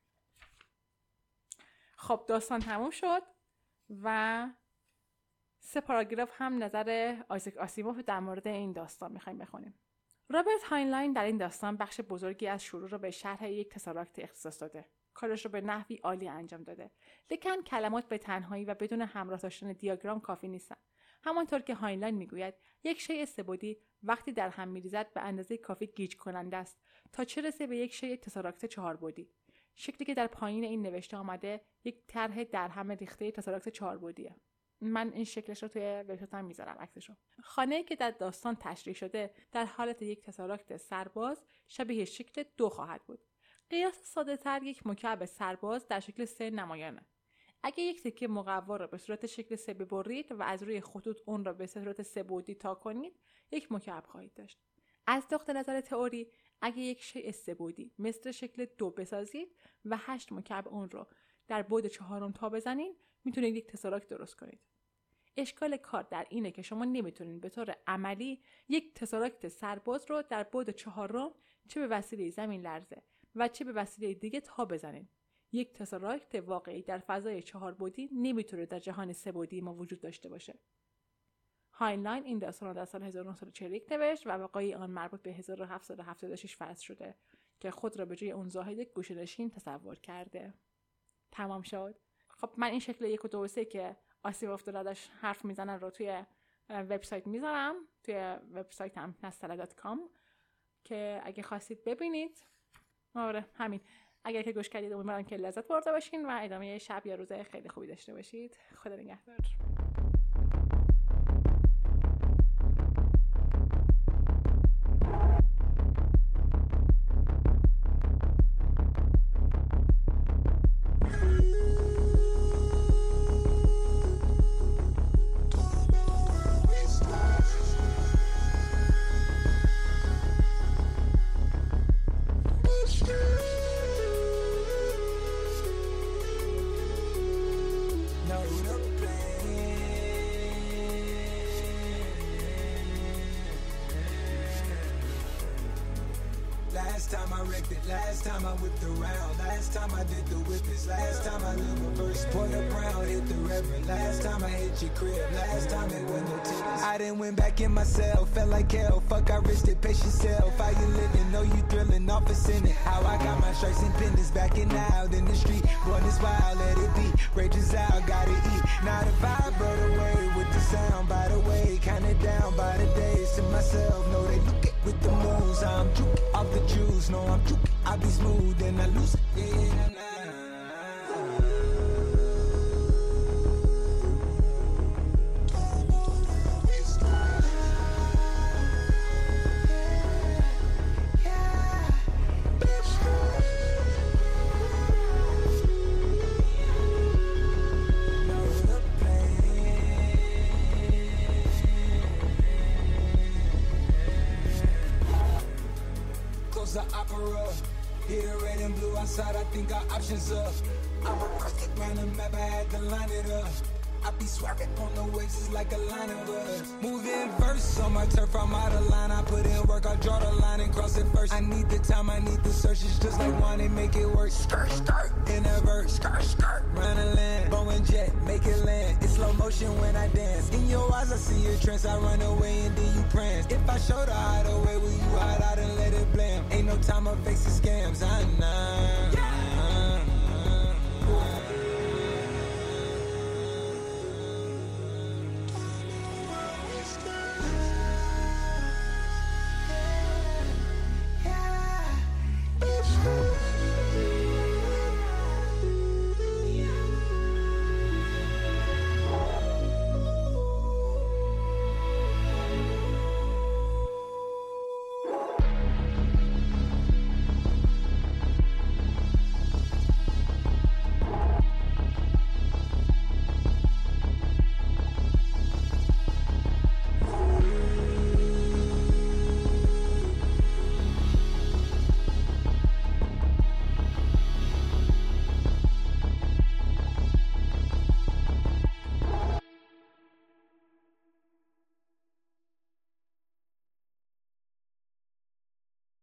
خب داستان تموم شد و سه پاراگراف هم نظر آیزک آسیموف در مورد این داستان میخوایم بخونیم. رابرت هاینلاین در این داستان بخش بزرگی از شروع رو به شرح یک تساراکت اختصاص داده. کارش رو به نحوی عالی انجام داده. لیکن کلمات به تنهایی و بدون همراه داشتن دیاگرام کافی نیستن. همانطور که هاینلاین میگوید یک شیء سه‌بعدی وقتی در هم میریزد به اندازه کافی گیج کننده است تا چه رسه به یک شیء تساراکت چهاربعدی. شکلی که در پایین این نوشته آمده یک طرح در هم ریخته تساراکت چهاربعدیه. من این شکلش رو توی وبسایتم میذارم عکسشو. خانه‌ای که در داستان تشریح شده در حالت یک تساراکت سرباز شبیه شکل دو خواهد بود. قیاس ساده‌تر یک مکعب سرباز در شکل سه نمایانه. اگه یک تکه مقوا را به صورت شکل سه ببرید و از روی خطوط اون را به صورت سه بعدی تا کنید، یک مکعب خواهید داشت. از نقطه نظر تئوری، اگه یک شیء سه بعدی مثل شکل دو بسازید و هشت مکعب اون رو در بعد چهارم تا بزنین، میتونید یک تساراکت درست کنید. اشکال کار در اینه که شما نمیتونید به طور عملی یک تساراکت سرباز رو در بعد چهارم چه به وسیله زمین لرزه و چه به وسیله دیگه تا بزنید. یک تساراکت واقعی در فضای چهار بعدی نمیتونه در جهان سه بعدی ما وجود داشته باشه. هاینلاین این داستان را در سال هزار و نهصد و چهل و یک نوشت و وقایع آن مربوط به هزار و هفتصد و هفتاد و شش فرض شده. که خود را به جای اون زاهد گوشه‌نشین تصور کرده. تمام شد. خب من این شکل یک و دو و سه که آسیب افتاده ازش حرف میزنن رو توی وبسایت میذارم، توی وبسایتم نستله دات کام که اگه خواستید ببینید. آره همین. اگر که گوش کردید امیدوارم که لذت برده باشین و ادامه شب یا روز خیلی خوبی داشته باشید. خدا نگهدار. Last time I wrecked it, last time I whipped around, last time I did the whippets, last time I lived reverse, point a brown, hit the reverend, last time I hit your crib, last time it went no tennis. I done went back in myself, felt like hell, fuck I risked it, pace yourself, how you living, know you thrilling, off a sinning, how I got my stripes and pendants, backing out in the street, born this wild, let it be, rages out, gotta eat, now the vibe brought away with the sound, by the way, kinda down by the days, to myself, know they look it with the moves, I'm juke, off the juice, no I'm juke, I be smooth and I lose it, yeah, nah. The opera, hit a red and blue outside, I think our options up. I reversed it round the map, I had to line it up. I be swerving on the waves, it's like a line of us. Moving verse on my turf, I'm out of line. I put in work, I draw the line and cross it first. I need the time, I need the search, it's just like one, they make it work. Skirt, skirt, in a verse, skirt, skirt, run a land, bow and jet, make it land. It's slow motion when I dance. In your eyes, I see your trance, I run away and then you prance. If I show the hideaway, will you hide out and let it blame? Ain't no time of